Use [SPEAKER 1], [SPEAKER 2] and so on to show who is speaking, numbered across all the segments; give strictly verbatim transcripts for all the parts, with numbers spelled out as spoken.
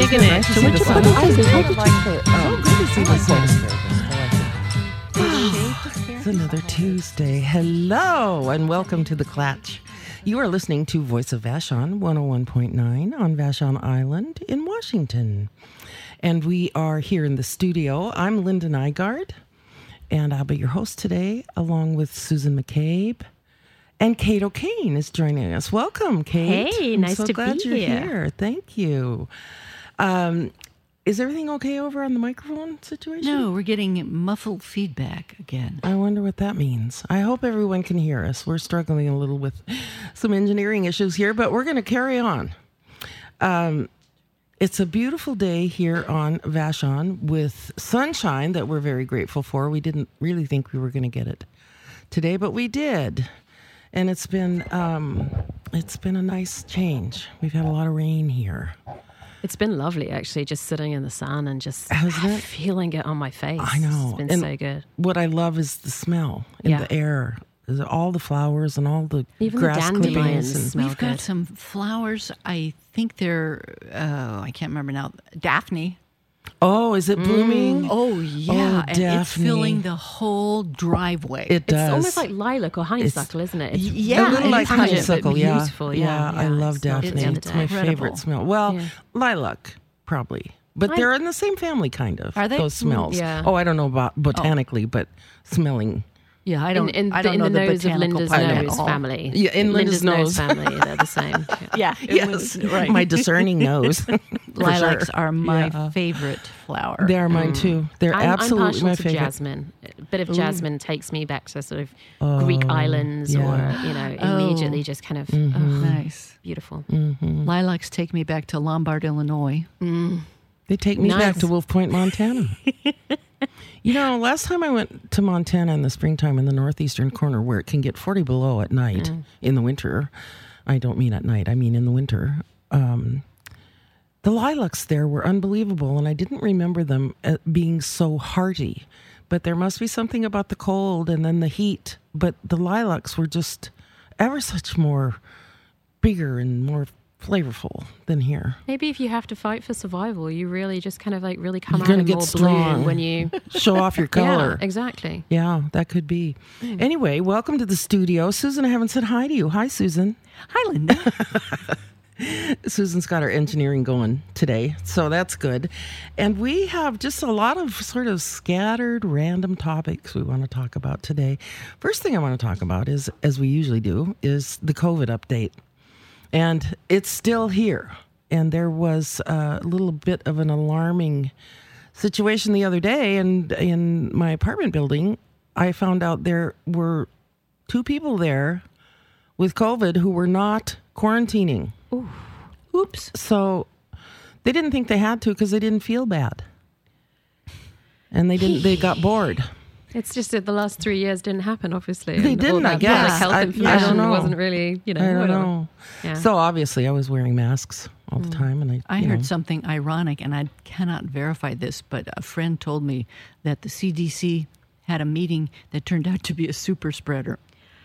[SPEAKER 1] digging it.
[SPEAKER 2] So what you put ice in? I like the.
[SPEAKER 3] Oh, good to see the sun.
[SPEAKER 2] It's another Tuesday. Hello, and welcome to The Clatch. You are listening to Voice of Vashon, one oh one point nine on Vashon Island in Washington. And we are here in the studio. I'm Linda Nygaard, and I'll be your host today, along with Susan McCabe. And Kate O'Kane is joining us. Welcome, Kate.
[SPEAKER 1] Hey,
[SPEAKER 2] I'm
[SPEAKER 1] nice
[SPEAKER 2] so
[SPEAKER 1] to
[SPEAKER 2] glad
[SPEAKER 1] be
[SPEAKER 2] you're
[SPEAKER 1] here.
[SPEAKER 2] here. Thank you. Um, is everything okay over on the microphone situation?
[SPEAKER 3] No, we're getting muffled feedback again.
[SPEAKER 2] I wonder what that means. I hope everyone can hear us. We're struggling a little with some engineering issues here, but we're going to carry on. Um, it's a beautiful day here on Vashon with sunshine that we're very grateful for. We didn't really think we were going to get it today, but we did. And it's been um, it's been a nice change. We've had a lot of rain here.
[SPEAKER 1] It's been lovely, actually, just sitting in the sun and just
[SPEAKER 2] Hasn't it?
[SPEAKER 1] feeling it on my face.
[SPEAKER 2] I know.
[SPEAKER 1] It's been
[SPEAKER 2] And
[SPEAKER 1] so good.
[SPEAKER 2] What I love is the smell in
[SPEAKER 1] Yeah.
[SPEAKER 2] the air. Is all the flowers and all the
[SPEAKER 1] Even the
[SPEAKER 2] grass
[SPEAKER 1] dandelions
[SPEAKER 2] clippings. And,
[SPEAKER 1] smell
[SPEAKER 3] We've got
[SPEAKER 1] good.
[SPEAKER 3] some flowers. I think they're, oh, I can't remember now. Daphne.
[SPEAKER 2] oh, is it blooming?
[SPEAKER 3] Oh, yeah. and it's
[SPEAKER 2] Daphne.
[SPEAKER 3] filling the whole driveway.
[SPEAKER 2] It does.
[SPEAKER 1] It's almost like lilac or honeysuckle, isn't it? It's
[SPEAKER 3] Yeah,
[SPEAKER 2] a little like
[SPEAKER 3] pungent, but
[SPEAKER 2] honeysuckle, yeah.
[SPEAKER 1] beautiful, yeah,
[SPEAKER 2] I
[SPEAKER 1] yeah,
[SPEAKER 2] love
[SPEAKER 1] it's not-
[SPEAKER 2] Daphne.
[SPEAKER 1] it's
[SPEAKER 2] It's, my
[SPEAKER 3] incredible.
[SPEAKER 2] favorite smell. Well,
[SPEAKER 1] Yeah.
[SPEAKER 2] lilac, probably. But
[SPEAKER 1] I-
[SPEAKER 2] they're in the same family, kind of.
[SPEAKER 3] Are they?
[SPEAKER 2] Those smells.
[SPEAKER 1] yeah.
[SPEAKER 2] Oh, I don't know about botanically, but smelling.
[SPEAKER 3] yeah, I
[SPEAKER 1] in,
[SPEAKER 3] don't,
[SPEAKER 1] in,
[SPEAKER 3] I
[SPEAKER 1] the,
[SPEAKER 3] don't
[SPEAKER 1] in
[SPEAKER 3] know
[SPEAKER 1] the
[SPEAKER 3] the
[SPEAKER 1] nose of
[SPEAKER 3] botanical
[SPEAKER 1] Linda's
[SPEAKER 3] part at
[SPEAKER 1] nose
[SPEAKER 3] all.
[SPEAKER 1] family.
[SPEAKER 2] Yeah, in Linda's nose.
[SPEAKER 1] family, they're the same.
[SPEAKER 3] Yeah.
[SPEAKER 2] Yes,
[SPEAKER 3] right.
[SPEAKER 2] my discerning nose. for
[SPEAKER 3] Lilacs
[SPEAKER 2] sure.
[SPEAKER 3] are my
[SPEAKER 2] Yeah.
[SPEAKER 3] favorite flower.
[SPEAKER 2] They are mine too. They're
[SPEAKER 1] I'm, I'm
[SPEAKER 2] absolutely
[SPEAKER 1] partial
[SPEAKER 2] my
[SPEAKER 1] to
[SPEAKER 2] favorite.
[SPEAKER 1] jasmine. A bit of jasmine takes me back to sort of
[SPEAKER 2] Oh,
[SPEAKER 1] Greek islands
[SPEAKER 2] yeah.
[SPEAKER 1] or, you know,
[SPEAKER 3] Oh.
[SPEAKER 1] immediately just kind of,
[SPEAKER 2] Mm-hmm.
[SPEAKER 1] oh,
[SPEAKER 3] Nice.
[SPEAKER 1] beautiful.
[SPEAKER 3] Lilacs take me back to Lombard, Illinois.
[SPEAKER 2] They take me back
[SPEAKER 1] Nice.
[SPEAKER 2] to Wolf Point, Montana. You know, last time I went to Montana in the springtime in the northeastern corner where it can get forty below at night in the winter. I don't mean at night, I mean in the winter. Um, the lilacs there were unbelievable, and I didn't remember them uh, being so hearty. But there must be something about the cold and then the heat. But the lilacs were just ever such more bigger and more flavorful than here.
[SPEAKER 1] Maybe if you have to fight for survival, you really just kind of like really come
[SPEAKER 2] You're
[SPEAKER 1] out
[SPEAKER 2] gonna
[SPEAKER 1] in
[SPEAKER 2] get
[SPEAKER 1] more
[SPEAKER 2] strong.
[SPEAKER 1] bloom when you...
[SPEAKER 2] Show off your color.
[SPEAKER 1] Yeah, exactly.
[SPEAKER 2] Yeah, that could be. Anyway, welcome to the studio. Susan, I haven't said hi to you. Hi, Susan.
[SPEAKER 3] Hi, Linda.
[SPEAKER 2] Susan's got our engineering going today, so that's good. And we have just a lot of sort of scattered random topics we want to talk about today. First thing I want to talk about is, as we usually do, is the COVID update. And it's still here. And there was a little bit of an alarming situation the other day. And in my apartment building, I found out there were two people there with COVID who were not quarantining.
[SPEAKER 3] Oops.
[SPEAKER 2] So they didn't think they had to because they didn't feel bad. And they didn't, they got bored.
[SPEAKER 1] It's just that the last three years didn't happen, obviously.
[SPEAKER 2] They
[SPEAKER 1] and
[SPEAKER 2] didn't,
[SPEAKER 1] all
[SPEAKER 2] I
[SPEAKER 1] that
[SPEAKER 2] guess.
[SPEAKER 1] public health
[SPEAKER 2] I- I
[SPEAKER 1] information
[SPEAKER 2] don't know.
[SPEAKER 1] wasn't really, you know,
[SPEAKER 2] I don't
[SPEAKER 1] whatever.
[SPEAKER 2] know.
[SPEAKER 1] Yeah.
[SPEAKER 2] So obviously I was wearing masks all the time. And I,
[SPEAKER 3] I
[SPEAKER 2] you
[SPEAKER 3] heard
[SPEAKER 2] know.
[SPEAKER 3] something ironic, and I cannot verify this, but a friend told me that the C D C had a meeting that turned out to be a super spreader.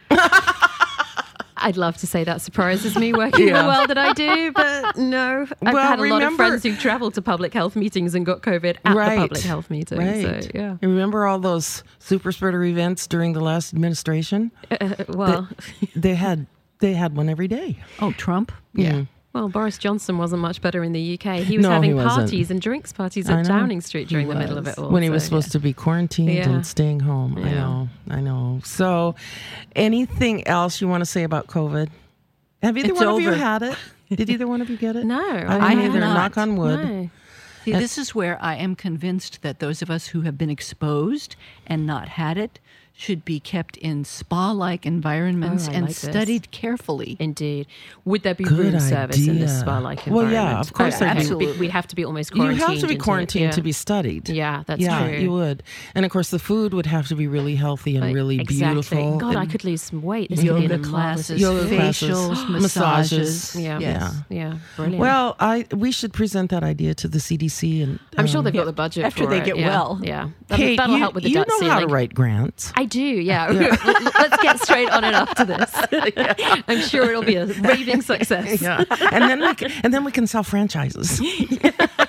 [SPEAKER 1] I'd love to say that surprises me working in
[SPEAKER 2] Yeah.
[SPEAKER 1] the world that I do, but no. I've
[SPEAKER 2] Well,
[SPEAKER 1] had a lot of
[SPEAKER 2] remember-
[SPEAKER 1] friends who traveled to public health meetings and got COVID at
[SPEAKER 2] Right.
[SPEAKER 1] the public health meeting.
[SPEAKER 2] Right.
[SPEAKER 1] So, yeah.
[SPEAKER 2] You remember all those super spreader events during the last administration?
[SPEAKER 1] Uh, well,
[SPEAKER 2] They had they had one every day.
[SPEAKER 3] Oh, Trump? Yeah.
[SPEAKER 1] well, Boris Johnson wasn't much better in the U K. He was
[SPEAKER 2] No, he
[SPEAKER 1] having
[SPEAKER 2] wasn't.
[SPEAKER 1] parties and drinks parties
[SPEAKER 2] I
[SPEAKER 1] at
[SPEAKER 2] know.
[SPEAKER 1] Downing Street during the middle of it all.
[SPEAKER 2] When he was
[SPEAKER 1] so,
[SPEAKER 2] supposed to be quarantined
[SPEAKER 1] Yeah.
[SPEAKER 2] and staying home. I
[SPEAKER 1] Yeah.
[SPEAKER 2] know. I know. So anything else you want to say about COVID? Have either
[SPEAKER 3] It's
[SPEAKER 2] one of you
[SPEAKER 3] over.
[SPEAKER 2] had it? Did either one of you get it?
[SPEAKER 1] No,
[SPEAKER 2] I
[SPEAKER 1] I
[SPEAKER 2] didn't
[SPEAKER 3] have
[SPEAKER 2] either.
[SPEAKER 3] not.
[SPEAKER 2] Knock on wood.
[SPEAKER 1] No.
[SPEAKER 3] See, this is where I am convinced that those of us who have been exposed and not had it should be kept in spa-like environments
[SPEAKER 1] Oh, I
[SPEAKER 3] and
[SPEAKER 1] like this.
[SPEAKER 3] studied carefully.
[SPEAKER 1] Indeed. Would there be
[SPEAKER 2] Good
[SPEAKER 1] room service in this
[SPEAKER 2] idea.
[SPEAKER 1] spa-like
[SPEAKER 2] Well,
[SPEAKER 1] environment?
[SPEAKER 2] yeah, of course
[SPEAKER 1] Oh,
[SPEAKER 2] there'd be-
[SPEAKER 1] absolutely. We'd have to be almost
[SPEAKER 2] You
[SPEAKER 1] quarantined.
[SPEAKER 2] have to be
[SPEAKER 1] into it,
[SPEAKER 2] quarantined
[SPEAKER 1] yeah.
[SPEAKER 2] to be studied.
[SPEAKER 1] Yeah, that's
[SPEAKER 2] yeah,
[SPEAKER 1] true.
[SPEAKER 2] you would. And of course, the food would have to be really healthy and
[SPEAKER 1] Like,
[SPEAKER 2] really
[SPEAKER 1] exactly.
[SPEAKER 2] beautiful.
[SPEAKER 1] God, I
[SPEAKER 2] And-
[SPEAKER 1] could lose some weight. This could be
[SPEAKER 3] Yoga
[SPEAKER 1] an marvelous-
[SPEAKER 3] classes,
[SPEAKER 2] Yoga
[SPEAKER 3] facials,
[SPEAKER 2] classes,
[SPEAKER 3] massages.
[SPEAKER 2] massages.
[SPEAKER 1] Yeah.
[SPEAKER 3] Yes.
[SPEAKER 1] Yeah, brilliant.
[SPEAKER 2] Well, I we should present that idea to the C D C, and
[SPEAKER 1] I'm sure
[SPEAKER 2] um,
[SPEAKER 1] they've got the budget
[SPEAKER 3] After
[SPEAKER 1] for
[SPEAKER 3] they
[SPEAKER 1] it.
[SPEAKER 3] get
[SPEAKER 1] yeah.
[SPEAKER 3] well.
[SPEAKER 1] Yeah, That-
[SPEAKER 2] Kate,
[SPEAKER 1] that'll
[SPEAKER 2] you,
[SPEAKER 1] help with the
[SPEAKER 2] you
[SPEAKER 1] debt
[SPEAKER 2] know
[SPEAKER 1] ceiling.
[SPEAKER 2] how to write grants.
[SPEAKER 1] I do, yeah. Let's get straight on it after this. I'm sure it'll be a raving success.
[SPEAKER 2] Yeah, and then we can, and then we can sell franchises.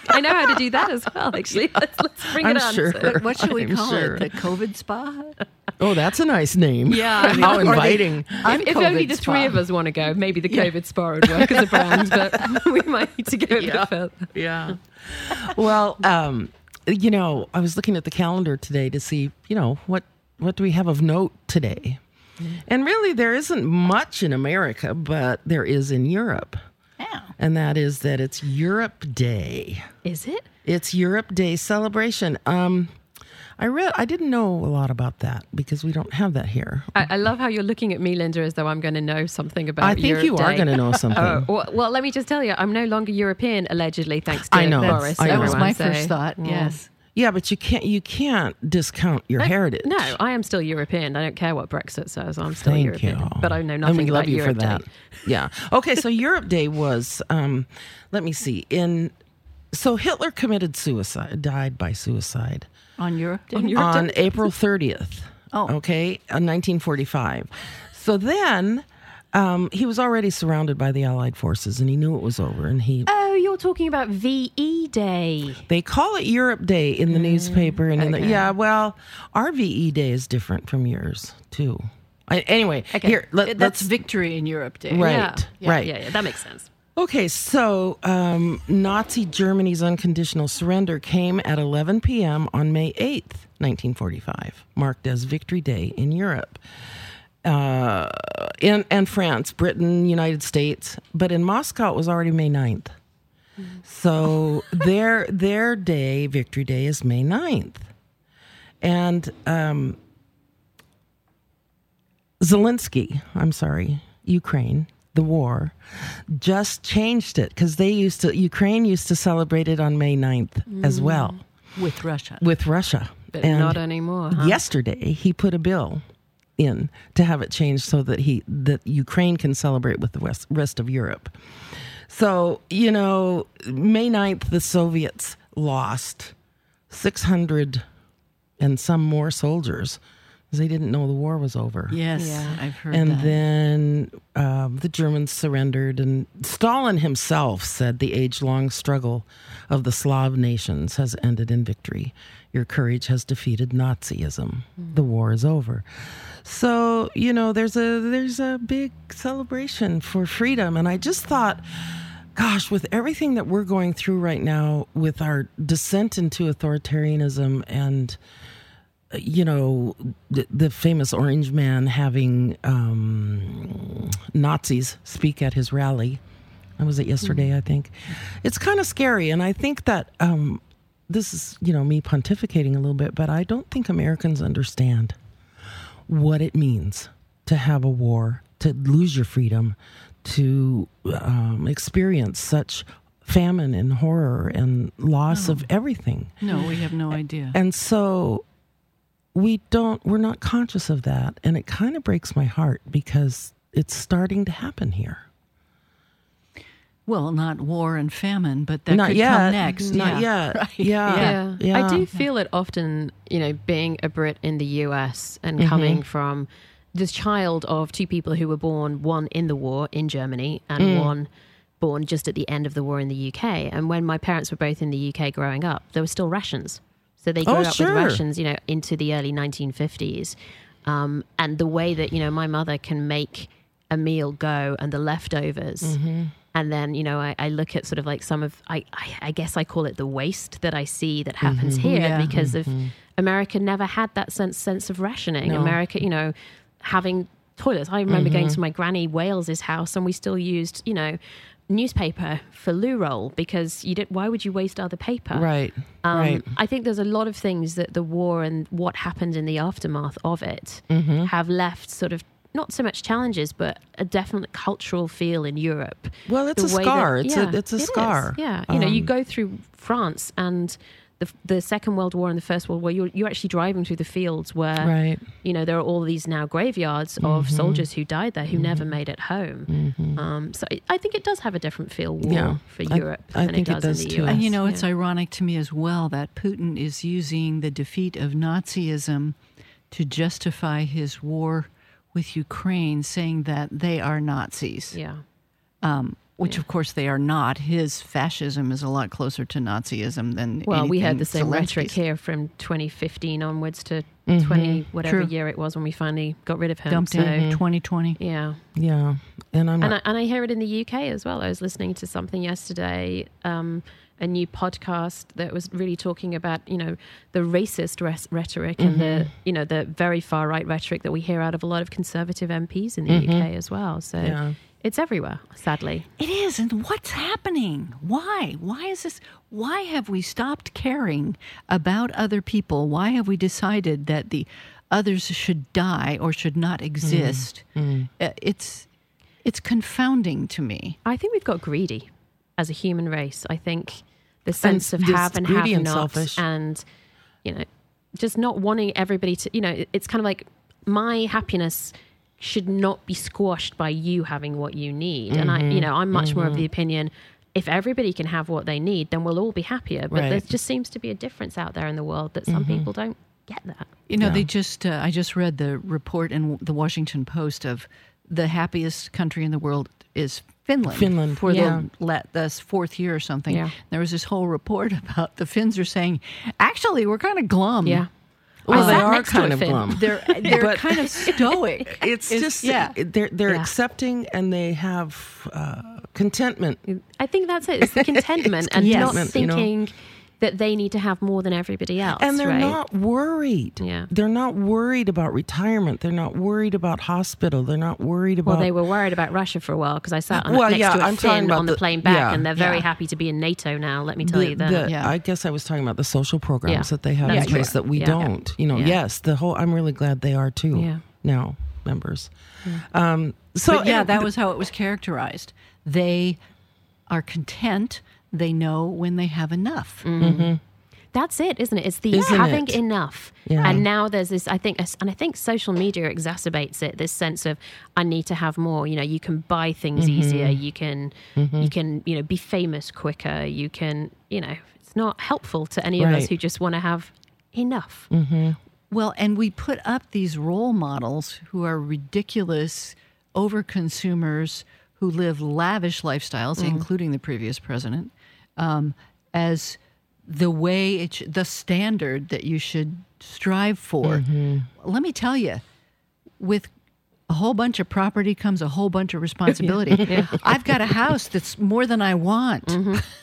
[SPEAKER 1] I know how to do that as well, actually. Let's, let's bring
[SPEAKER 2] I'm
[SPEAKER 1] it on.
[SPEAKER 2] sure.
[SPEAKER 1] So-
[SPEAKER 3] What should we
[SPEAKER 2] I'm
[SPEAKER 3] call
[SPEAKER 2] sure.
[SPEAKER 3] it? The COVID spa?
[SPEAKER 2] Oh, that's a nice name.
[SPEAKER 3] Yeah, I mean,
[SPEAKER 2] How
[SPEAKER 3] or the-
[SPEAKER 2] inviting.
[SPEAKER 3] I'm
[SPEAKER 1] If, if only
[SPEAKER 3] COVID
[SPEAKER 1] the
[SPEAKER 3] spa.
[SPEAKER 1] three of us want to go, maybe the COVID spa would work as a brand, but we might need to go a
[SPEAKER 2] Yeah.
[SPEAKER 1] bit further.
[SPEAKER 2] Yeah. Well, um, you know, I was looking at the calendar today to see, you know, what what do we have of note today? And really, there isn't much in America, but there is in Europe.
[SPEAKER 3] Yeah.
[SPEAKER 2] And that is that it's Europe Day.
[SPEAKER 1] Is it?
[SPEAKER 2] It's Europe Day celebration. Um, I read. I didn't know a lot about that because we don't have that here.
[SPEAKER 1] I, I love how you're looking at me, Linda, as though I'm going to know something about
[SPEAKER 2] I think
[SPEAKER 1] Europe
[SPEAKER 2] you are
[SPEAKER 1] Day.
[SPEAKER 2] going to know something.
[SPEAKER 1] Oh, well, well, let me just tell you, I'm no longer European, allegedly, thanks to
[SPEAKER 2] I know.
[SPEAKER 1] Boris.
[SPEAKER 2] I
[SPEAKER 1] and
[SPEAKER 2] know.
[SPEAKER 3] That was
[SPEAKER 1] everyone,
[SPEAKER 3] my
[SPEAKER 1] so-
[SPEAKER 3] first thought.
[SPEAKER 1] Yeah.
[SPEAKER 3] Yes.
[SPEAKER 2] Yeah, but you can't. You can't discount your heritage.
[SPEAKER 1] No, I am still European. I don't care what Brexit says. I'm still
[SPEAKER 2] Thank
[SPEAKER 1] European.
[SPEAKER 2] you.
[SPEAKER 1] But I know
[SPEAKER 2] And
[SPEAKER 1] nothing
[SPEAKER 2] we love
[SPEAKER 1] about
[SPEAKER 2] you
[SPEAKER 1] Europe
[SPEAKER 2] for that.
[SPEAKER 1] Day.
[SPEAKER 2] Yeah. Okay. So Europe Day was. Um, let me see. In so Hitler committed suicide. Died by suicide
[SPEAKER 3] On Europe Day?
[SPEAKER 1] On Europe
[SPEAKER 2] on
[SPEAKER 1] Day?
[SPEAKER 2] April thirtieth.
[SPEAKER 3] Oh.
[SPEAKER 2] Okay. In nineteen forty-five. So then. Um, he was already surrounded by the Allied forces, and he knew it was over. And he,
[SPEAKER 1] Oh, you're talking about V E Day.
[SPEAKER 2] they call it Europe Day in the newspaper, and in the,
[SPEAKER 1] okay.
[SPEAKER 2] yeah, well, our V E Day is different from yours too. I, anyway,
[SPEAKER 1] Okay.
[SPEAKER 2] here let,
[SPEAKER 3] That's
[SPEAKER 2] let's
[SPEAKER 3] Victory in Europe Day.
[SPEAKER 2] right,
[SPEAKER 1] Yeah. Yeah,
[SPEAKER 2] right.
[SPEAKER 1] Yeah, yeah, that makes sense.
[SPEAKER 2] Okay, so um, Nazi Germany's unconditional surrender came at eleven p.m. on May eighth, nineteen forty-five, marked as Victory Day in Europe. Uh, in, and France, Britain, United States. But in Moscow, it was already May ninth. So their their day, Victory Day, is May ninth. And um, Zelensky, I'm sorry, Ukraine, the war, just changed it because they used to, Ukraine used to celebrate it on May ninth as well
[SPEAKER 3] With Russia.
[SPEAKER 2] with Russia.
[SPEAKER 1] But
[SPEAKER 2] And
[SPEAKER 1] not anymore. Huh?
[SPEAKER 2] yesterday, he put a bill in to have it changed so that he that Ukraine can celebrate with the rest, rest of Europe. So, you know, May ninth, the Soviets lost six hundred and some more soldiers because they didn't know the war was over.
[SPEAKER 3] Yes,
[SPEAKER 1] Yeah.
[SPEAKER 3] I've heard
[SPEAKER 2] And
[SPEAKER 3] that.
[SPEAKER 2] then um, the Germans surrendered, and Stalin himself said the age-long struggle of the Slav nations has ended in victory. Your courage has defeated Nazism. The war is over. So, you know, there's a there's a big celebration for freedom, and I just thought, gosh, with everything that we're going through right now, with our descent into authoritarianism and you know, the, the famous Orange Man having um, Nazis speak at his rally. That was it yesterday, I think. It's kind of scary. And I think that um, this is, you know, me pontificating a little bit, but I don't think Americans understand what it means to have a war, to lose your freedom, to um, experience such famine and horror and loss of everything.
[SPEAKER 3] No, we have no idea.
[SPEAKER 2] And so we don't, we're not conscious of that. And it kind of breaks my heart because it's starting to happen here.
[SPEAKER 3] Well, not war and famine, but that
[SPEAKER 2] Not
[SPEAKER 3] could
[SPEAKER 2] yet.
[SPEAKER 3] come next.
[SPEAKER 2] Not
[SPEAKER 3] yeah.
[SPEAKER 2] yet.
[SPEAKER 3] Right.
[SPEAKER 2] Yeah.
[SPEAKER 1] Yeah.
[SPEAKER 2] Yeah.
[SPEAKER 1] I do feel it often, you know, being a Brit in the U S and
[SPEAKER 2] Mm-hmm.
[SPEAKER 1] coming from this child of two people who were born, one in the war in Germany and
[SPEAKER 2] Mm.
[SPEAKER 1] one born just at the end of the war in the U K. And when my parents were both in the U K growing up, there were still rations. So they grew
[SPEAKER 2] Oh,
[SPEAKER 1] up
[SPEAKER 2] sure.
[SPEAKER 1] with rations, you know, into the early nineteen fifties. Um, and the way that, you know, my mother can make a meal go and the leftovers.
[SPEAKER 2] Mm-hmm.
[SPEAKER 1] And then, you know, I, I look at sort of like some of, I, I, I guess I call it the waste that I see that happens here
[SPEAKER 3] Yeah.
[SPEAKER 1] because of America never had that sense sense of rationing.
[SPEAKER 2] No.
[SPEAKER 1] America, you know, having toilets. I remember going to my granny Wales's house and we still used, you know, newspaper for loo roll because you did. Why would you waste other paper?
[SPEAKER 2] Right.
[SPEAKER 1] Um,
[SPEAKER 2] right.
[SPEAKER 1] I think there's a lot of things that the war and what happened in the aftermath of it
[SPEAKER 2] Mm-hmm.
[SPEAKER 1] have left sort of not so much challenges, but a definite cultural feel in Europe.
[SPEAKER 2] Well, it's
[SPEAKER 1] The
[SPEAKER 2] a
[SPEAKER 1] way
[SPEAKER 2] scar.
[SPEAKER 1] that-
[SPEAKER 2] it's
[SPEAKER 1] yeah,
[SPEAKER 2] a it's a
[SPEAKER 1] it is.
[SPEAKER 2] scar.
[SPEAKER 1] Yeah, you know, you
[SPEAKER 2] Um,
[SPEAKER 1] go through France and the the Second World War and the First World War. You're you're actually driving through the fields where
[SPEAKER 2] Right.
[SPEAKER 1] you know there are all these now graveyards of soldiers who died there who never made it home. Um, so it, I think it does have a different feel war
[SPEAKER 2] Yeah,
[SPEAKER 1] for
[SPEAKER 2] I-
[SPEAKER 1] Europe
[SPEAKER 2] I
[SPEAKER 1] than
[SPEAKER 2] think
[SPEAKER 1] it
[SPEAKER 2] it
[SPEAKER 1] does,
[SPEAKER 2] does
[SPEAKER 1] in the
[SPEAKER 2] too.
[SPEAKER 1] U S.
[SPEAKER 3] And you know, it's
[SPEAKER 1] Yeah.
[SPEAKER 3] ironic to me as well that Putin is using the defeat of Nazism to justify his war with Ukraine, saying that they are Nazis.
[SPEAKER 1] yeah.
[SPEAKER 3] Um, which of course they are not. His fascism is a lot closer to Nazism than
[SPEAKER 1] Well, we had
[SPEAKER 3] anything
[SPEAKER 1] the same rhetoric
[SPEAKER 3] Zelensky's.
[SPEAKER 1] here from twenty fifteen onwards to
[SPEAKER 2] Mm-hmm.
[SPEAKER 1] twenty whatever
[SPEAKER 3] True.
[SPEAKER 1] year it was when we finally got rid of him.
[SPEAKER 3] Dumped
[SPEAKER 1] so,
[SPEAKER 3] in twenty twenty.
[SPEAKER 1] yeah.
[SPEAKER 2] Yeah, and I'm
[SPEAKER 1] And
[SPEAKER 2] not,
[SPEAKER 1] I, and I hear it in the U K as well. I was listening to something yesterday, um, a new podcast that was really talking about, you know, the racist res- rhetoric and the, you know, the very far right rhetoric that we hear out of a lot of conservative M Ps in the U K as well. So
[SPEAKER 2] Yeah.
[SPEAKER 1] it's everywhere, sadly.
[SPEAKER 3] It is. And what's happening? Why? Why is this? Why have we stopped caring about other people? Why have we decided that the others should die or should not exist? Uh, It's it's confounding to me.
[SPEAKER 1] I think we've got greedy as a human race. I think the sense of
[SPEAKER 2] just
[SPEAKER 1] have and have
[SPEAKER 2] greedy and
[SPEAKER 1] not,
[SPEAKER 2] selfish.
[SPEAKER 1] and you know, just not wanting everybody to. You know, it's kind of like my happiness should not be squashed by you having what you need. And I, you know, I'm much more of the opinion. If everybody can have what they need, then we'll all be happier. But
[SPEAKER 2] Right.
[SPEAKER 1] there just seems to be a difference out there in the world that some people don't get that.
[SPEAKER 3] You know,
[SPEAKER 2] Yeah.
[SPEAKER 3] they just, uh, I just read the report in the Washington Post of the happiest country in the world is Finland.
[SPEAKER 2] Finland,
[SPEAKER 3] For
[SPEAKER 2] yeah.
[SPEAKER 3] the, la- the fourth year or something.
[SPEAKER 1] Yeah.
[SPEAKER 3] There was this whole report about the Finns are saying, actually, we're kind of glum.
[SPEAKER 1] Yeah.
[SPEAKER 2] well,
[SPEAKER 1] I
[SPEAKER 2] they
[SPEAKER 1] sat
[SPEAKER 2] are
[SPEAKER 1] next to
[SPEAKER 2] kind
[SPEAKER 1] a
[SPEAKER 2] of
[SPEAKER 1] Finn.
[SPEAKER 2] glum.
[SPEAKER 3] They're, they're
[SPEAKER 2] But-
[SPEAKER 3] kind of stoic.
[SPEAKER 2] It's just
[SPEAKER 3] yeah.
[SPEAKER 2] they're they're
[SPEAKER 1] Yeah.
[SPEAKER 2] accepting and they have uh, contentment.
[SPEAKER 1] I think that's it. It's the contentment and
[SPEAKER 3] Yes.
[SPEAKER 1] not
[SPEAKER 2] contentment, you know.
[SPEAKER 1] thinking that they need to have more than everybody else.
[SPEAKER 2] And they're
[SPEAKER 1] right?
[SPEAKER 2] not worried.
[SPEAKER 1] Yeah.
[SPEAKER 2] They're not worried about retirement. They're not worried about hospital. They're not worried about.
[SPEAKER 1] Well, they were worried about Russia for a while because I sat on,
[SPEAKER 2] Well,
[SPEAKER 1] next
[SPEAKER 2] yeah,
[SPEAKER 1] to a
[SPEAKER 2] I'm talking
[SPEAKER 1] Finn
[SPEAKER 2] about
[SPEAKER 1] on the,
[SPEAKER 2] the-
[SPEAKER 1] plane back,
[SPEAKER 2] yeah,
[SPEAKER 1] and they're very
[SPEAKER 3] yeah.
[SPEAKER 1] happy to be in NATO now. Let me tell
[SPEAKER 2] the,
[SPEAKER 1] you that.
[SPEAKER 2] the-
[SPEAKER 3] Yeah.
[SPEAKER 2] I guess I was talking about the social programs
[SPEAKER 1] Yeah.
[SPEAKER 2] that they have
[SPEAKER 1] That's
[SPEAKER 2] in place
[SPEAKER 1] true.
[SPEAKER 2] that we
[SPEAKER 1] Yeah.
[SPEAKER 2] don't. You know,
[SPEAKER 1] Yeah.
[SPEAKER 2] yes, the whole. I'm really glad they are too.
[SPEAKER 1] Yeah.
[SPEAKER 2] Now members. Um, so
[SPEAKER 3] But yeah,
[SPEAKER 2] and-
[SPEAKER 3] that was how it was characterized. They are content. They know when they have enough.
[SPEAKER 1] Mm. That's it, isn't it? It's the
[SPEAKER 2] Isn't
[SPEAKER 1] having
[SPEAKER 2] it?
[SPEAKER 1] enough.
[SPEAKER 2] Yeah.
[SPEAKER 1] And now there's this, I think, and I think social media exacerbates it, this sense of, I need to have more. You know, you can buy things
[SPEAKER 2] Mm-hmm.
[SPEAKER 1] easier. You can, you can, you know, be famous quicker. You can, you know, it's not helpful to any of us
[SPEAKER 2] Right.
[SPEAKER 1] who just want to have enough.
[SPEAKER 3] Well, and we put up these role models who are ridiculous overconsumers who live lavish lifestyles, including the previous president, um, as the way, it sh- the standard that you should strive for. Let me tell you, with a whole bunch of property comes a whole bunch of responsibility. I've got a house that's more than I want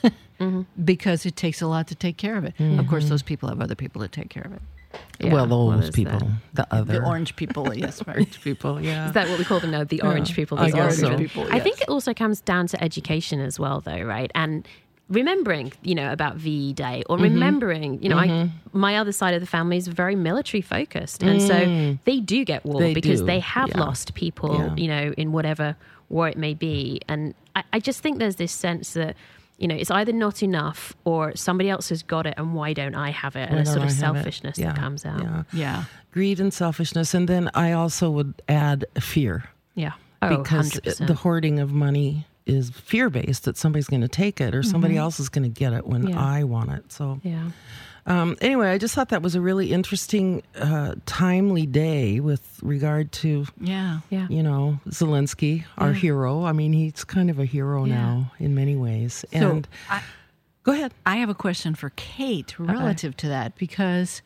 [SPEAKER 3] because it takes a lot to take care of it. Of course, those people have other people to take care of it.
[SPEAKER 1] Yeah,
[SPEAKER 2] well, those
[SPEAKER 1] there's
[SPEAKER 2] people,
[SPEAKER 1] that.
[SPEAKER 2] the other
[SPEAKER 3] The orange people, yes, right.
[SPEAKER 2] orange people, yeah.
[SPEAKER 1] Is that what we call them now? The orange people.
[SPEAKER 2] I
[SPEAKER 1] these
[SPEAKER 2] guess
[SPEAKER 1] orange
[SPEAKER 2] so.
[SPEAKER 3] people,
[SPEAKER 1] I think
[SPEAKER 3] yes.
[SPEAKER 1] it also comes down to education as well, though, right? And remembering, you know, about V Day or remembering, you know, I, my other side of the family is very military focused. And so they do get war
[SPEAKER 2] They
[SPEAKER 1] because
[SPEAKER 2] do,
[SPEAKER 1] they have
[SPEAKER 2] yeah.
[SPEAKER 1] lost people,
[SPEAKER 2] Yeah.
[SPEAKER 1] you know, in whatever war it may be. And I, I just think there's this sense that, you know, it's either not enough or somebody else has got it and why don't I have it? And
[SPEAKER 2] Why
[SPEAKER 1] a sort
[SPEAKER 2] don't
[SPEAKER 1] of
[SPEAKER 2] I have it?
[SPEAKER 1] selfishness
[SPEAKER 2] Yeah,
[SPEAKER 1] that comes out.
[SPEAKER 2] Yeah.
[SPEAKER 3] Yeah.
[SPEAKER 2] Greed and selfishness. And then I also would add fear.
[SPEAKER 1] Yeah. Oh,
[SPEAKER 2] because
[SPEAKER 1] one hundred percent.
[SPEAKER 2] the hoarding of money is fear-based that somebody's going to take it or somebody else is going to get it when
[SPEAKER 1] Yeah.
[SPEAKER 2] I want it. So
[SPEAKER 1] yeah.
[SPEAKER 2] um, anyway, I just thought that was a really interesting, uh, timely day with regard to,
[SPEAKER 3] Yeah.
[SPEAKER 1] Yeah.
[SPEAKER 2] you know, Zelensky, our hero. I mean, he's kind of a hero
[SPEAKER 3] Yeah.
[SPEAKER 2] now in many ways.
[SPEAKER 3] So
[SPEAKER 2] And
[SPEAKER 3] I,
[SPEAKER 2] go ahead.
[SPEAKER 3] I have a question for Kate relative to that because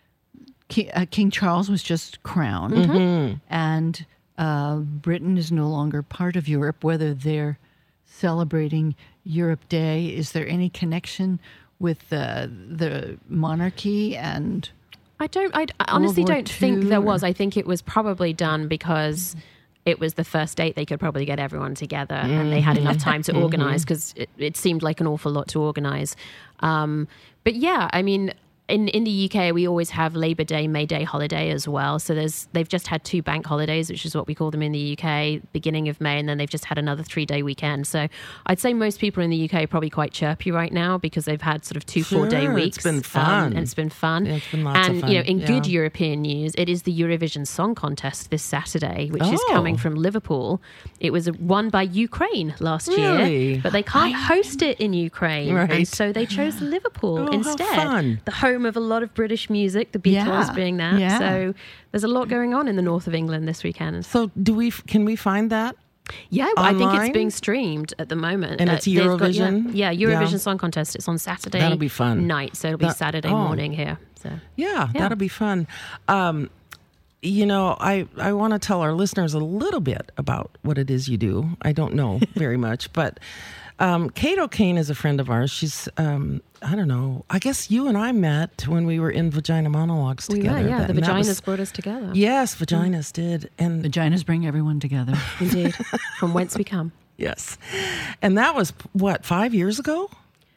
[SPEAKER 3] Ki- uh, King Charles was just crowned and uh, Britain is no longer part of Europe, whether they're celebrating Europe Day. Is there any connection with uh, the monarchy and...
[SPEAKER 1] I don't. I, I honestly
[SPEAKER 3] World War
[SPEAKER 1] don't think
[SPEAKER 3] Two
[SPEAKER 1] there
[SPEAKER 3] or-
[SPEAKER 1] was. I think it was probably done because it was the first date they could probably get everyone together, and they had enough time to organize because it, it seemed like an awful lot to organize. Um, but yeah, I mean. In, in the U K, we always have Labor Day, May Day holiday as well. So there's they've just had two bank holidays, which is what we call them in the U K, beginning of May, and then they've just had another three-day weekend. So I'd say most people in the U K are probably quite chirpy right now because they've had sort of two
[SPEAKER 2] Sure,
[SPEAKER 1] four-day
[SPEAKER 2] it's
[SPEAKER 1] weeks.
[SPEAKER 2] been fun.
[SPEAKER 1] and it's been fun.
[SPEAKER 2] Yeah, it's been lots of
[SPEAKER 1] and,
[SPEAKER 2] fun,
[SPEAKER 1] you know, in good
[SPEAKER 2] yeah.
[SPEAKER 1] European news, it is the Eurovision Song Contest this Saturday, which is
[SPEAKER 2] Oh.
[SPEAKER 1] coming from Liverpool. It was won by Ukraine last
[SPEAKER 2] Really?
[SPEAKER 1] year, but they can't host it in Ukraine.
[SPEAKER 2] Right.
[SPEAKER 1] And so they chose Liverpool
[SPEAKER 2] Oh, how
[SPEAKER 1] instead.
[SPEAKER 2] fun.
[SPEAKER 1] The home of a lot of British music, the Beatles
[SPEAKER 3] Yeah,
[SPEAKER 1] being that.
[SPEAKER 3] yeah.
[SPEAKER 1] So there's a lot going on in the north of England this weekend.
[SPEAKER 2] So do we? Can we find that
[SPEAKER 1] Yeah, I think
[SPEAKER 2] Online?
[SPEAKER 1] it's being streamed at the moment.
[SPEAKER 2] And
[SPEAKER 1] Uh,
[SPEAKER 2] it's
[SPEAKER 1] they've got-
[SPEAKER 2] Eurovision?
[SPEAKER 1] yeah, yeah, Eurovision
[SPEAKER 2] Yeah.
[SPEAKER 1] Song Contest. It's on Saturday
[SPEAKER 2] That'll be fun.
[SPEAKER 1] night, so it'll be
[SPEAKER 2] That-
[SPEAKER 1] Saturday
[SPEAKER 2] oh.
[SPEAKER 1] morning here. So
[SPEAKER 2] Yeah,
[SPEAKER 1] Yeah.
[SPEAKER 2] that'll be fun. Um, you know, I, I want to tell our listeners a little bit about what it is you do. I don't know very much, but um, Kate O'Kane is a friend of ours. She's, um, I don't know, I guess you and I met when we were in Vagina Monologues
[SPEAKER 1] we
[SPEAKER 2] together.
[SPEAKER 1] were, yeah.
[SPEAKER 2] That-
[SPEAKER 1] The
[SPEAKER 2] and that
[SPEAKER 1] vaginas
[SPEAKER 2] was-
[SPEAKER 1] brought us together.
[SPEAKER 2] Yes, Vaginas did. And
[SPEAKER 3] Vaginas bring everyone together.
[SPEAKER 1] Indeed, from whence we come.
[SPEAKER 2] yes. And that was, what, five years ago?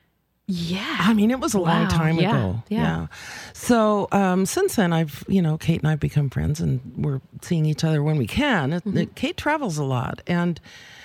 [SPEAKER 1] Yeah.
[SPEAKER 2] I mean, it was a long
[SPEAKER 1] Wow.
[SPEAKER 2] time
[SPEAKER 1] Yeah.
[SPEAKER 2] ago.
[SPEAKER 1] Yeah.
[SPEAKER 2] So um, since then, I've, you know, Kate and I have become friends and we're seeing each other when we can. It-
[SPEAKER 1] Mm-hmm.
[SPEAKER 2] it- Kate travels a lot. And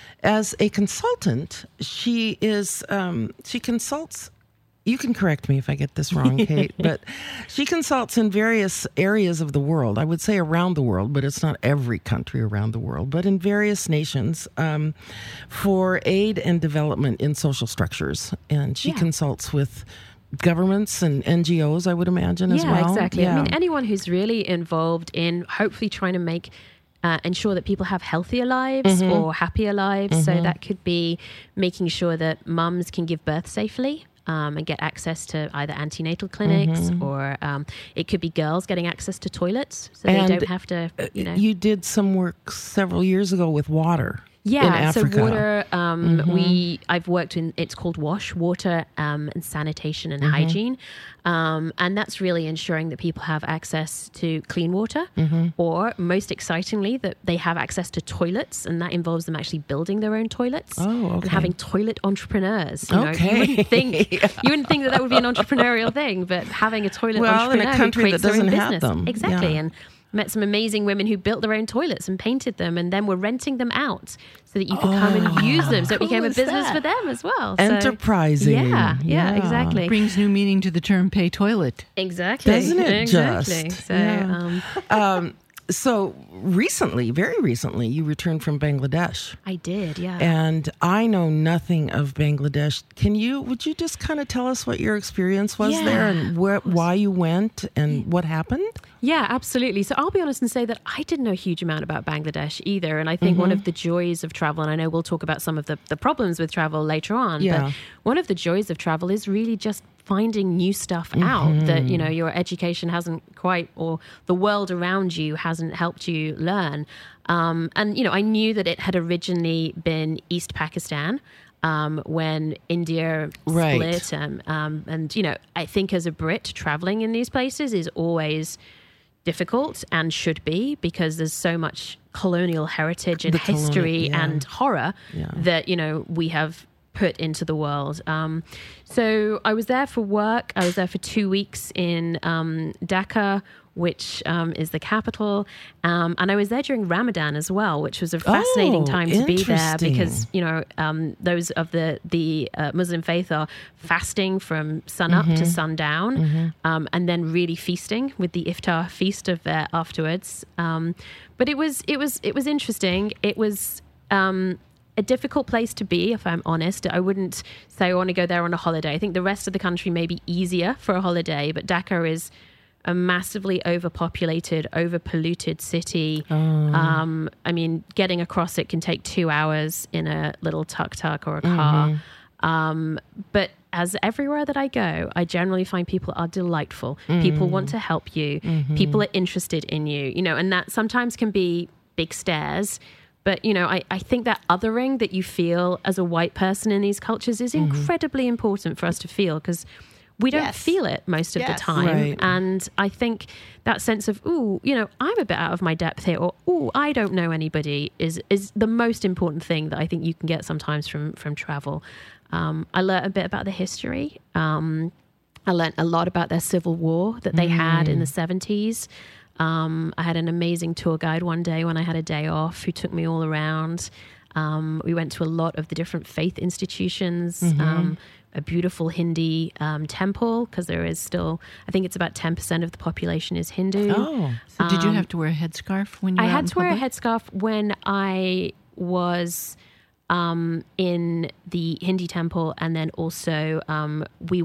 [SPEAKER 2] as a consultant, she is, um, she consults. You can correct me if I get this wrong, Kate, but she consults in various areas of the world. I would say around the world, but it's not every country around the world, but in various nations um, for aid and development in social structures. And she
[SPEAKER 1] Yeah.
[SPEAKER 2] consults with governments and N G Os, I would imagine, as
[SPEAKER 1] yeah,
[SPEAKER 2] well.
[SPEAKER 1] exactly. I
[SPEAKER 2] Yeah.
[SPEAKER 1] mean, anyone who's really involved in hopefully trying to make uh, ensure that people have healthier lives
[SPEAKER 2] Mm-hmm.
[SPEAKER 1] or happier lives. So that could be making sure that mums can give birth safely. Um, and get access to either antenatal clinics,
[SPEAKER 2] Mm-hmm.
[SPEAKER 1] or um, it could be girls getting access to toilets, so
[SPEAKER 2] And,
[SPEAKER 1] they don't have to, you know.
[SPEAKER 2] You did some work several years ago with water.
[SPEAKER 1] Yeah,
[SPEAKER 2] in Africa.
[SPEAKER 1] so water. Um, We I've worked in. It's called WASH, water um, and sanitation and hygiene, um, and that's really ensuring that people have access to clean water, or most excitingly, that they have access to toilets, and that involves them actually building their own toilets
[SPEAKER 2] Oh,
[SPEAKER 1] and
[SPEAKER 2] okay.
[SPEAKER 1] having toilet entrepreneurs. You know,
[SPEAKER 2] Okay.
[SPEAKER 1] you wouldn't think you wouldn't think that that would be an entrepreneurial thing, but having a toilet
[SPEAKER 2] Well, in a
[SPEAKER 1] entrepreneur who
[SPEAKER 2] country
[SPEAKER 1] creates
[SPEAKER 2] that
[SPEAKER 1] their own
[SPEAKER 2] doesn't have
[SPEAKER 1] business.
[SPEAKER 2] them.
[SPEAKER 1] Exactly,
[SPEAKER 2] Yeah.
[SPEAKER 1] and met some amazing women who built their own toilets and painted them and then were renting them out so that you could come and use them. So it
[SPEAKER 2] cool
[SPEAKER 1] became a
[SPEAKER 2] is
[SPEAKER 1] business
[SPEAKER 2] that?
[SPEAKER 1] for them as well. So-
[SPEAKER 2] Enterprising.
[SPEAKER 1] yeah, yeah,
[SPEAKER 2] Yeah.
[SPEAKER 1] exactly.
[SPEAKER 3] Brings new meaning to the term pay toilet.
[SPEAKER 1] Exactly.
[SPEAKER 2] Doesn't it
[SPEAKER 1] exactly.
[SPEAKER 2] just?
[SPEAKER 1] So,
[SPEAKER 2] Yeah.
[SPEAKER 1] um,
[SPEAKER 2] Um, so recently, very recently, you returned from Bangladesh.
[SPEAKER 1] I did, yeah.
[SPEAKER 2] And I know nothing of Bangladesh. Can you, would you just kind of tell us what your experience was
[SPEAKER 1] Yeah,
[SPEAKER 2] there and where, why you went and what happened?
[SPEAKER 1] Yeah, absolutely. So I'll be honest and say that I didn't know a huge amount about Bangladesh either. And I think one of the joys of travel, and I know we'll talk about some of the, the problems with travel later on,
[SPEAKER 2] Yeah.
[SPEAKER 1] but one of the joys of travel is really just finding new stuff out that, you know, your education hasn't quite, or the world around you hasn't helped you learn. Um, and, you know, I knew that it had originally been East Pakistan. Um, when India
[SPEAKER 2] Right.
[SPEAKER 1] split, um, um, and you know, I think as a Brit, traveling in these places is always difficult and should be, because there's so much colonial heritage and
[SPEAKER 2] The coloni-
[SPEAKER 1] history
[SPEAKER 2] yeah.
[SPEAKER 1] and horror
[SPEAKER 2] Yeah.
[SPEAKER 1] that, you know, we have put into the world. Um, so I was there for work. I was there for two weeks in um, Dhaka, which um, is the capital. Um, and I was there during Ramadan as well, which was a fascinating
[SPEAKER 2] Oh,
[SPEAKER 1] time to be there
[SPEAKER 2] interesting.
[SPEAKER 1] because, you know, um, those of the, the uh, Muslim faith are fasting from sun up
[SPEAKER 2] Mm-hmm.
[SPEAKER 1] to sundown, um, and then really feasting with the iftar feast of there afterwards. Um, but it was, it was, it was interesting. It was, um, a difficult place to be, if I'm honest. I wouldn't say I want to go there on a holiday. I think the rest of the country may be easier for a holiday, but Dhaka is a massively overpopulated, overpolluted city. Um, I mean, getting across it can take two hours in a little tuk-tuk or a car. Um, but as everywhere that I go, I generally find people are delightful. People want to help you. People are interested in you, you know, and that sometimes can be big stares. But, you know, I, I think that othering that you feel as a white person in these cultures is incredibly important for us to feel, because we don't
[SPEAKER 4] Yes.
[SPEAKER 1] feel it most of
[SPEAKER 4] Yes.
[SPEAKER 1] the time.
[SPEAKER 2] Right.
[SPEAKER 1] And I think that sense of, ooh, you know, I'm a bit out of my depth here, or, ooh, I don't know anybody is is the most important thing that I think you can get sometimes from, from travel. Um, I learned a bit about the history. Um, I learned a lot about their civil war that they had in the seventies. Um, I had an amazing tour guide one day when I had a day off who took me all around. Um, we went to a lot of the different faith institutions, um, a beautiful Hindi um, temple, because there is still, I think it's about ten percent of the population is Hindu.
[SPEAKER 2] Oh,
[SPEAKER 3] So did you have to wear a headscarf when you
[SPEAKER 1] I
[SPEAKER 3] were out
[SPEAKER 1] had
[SPEAKER 3] in
[SPEAKER 1] to wear a
[SPEAKER 3] public?
[SPEAKER 1] headscarf when I was um, in the Hindi temple, and then also um, we went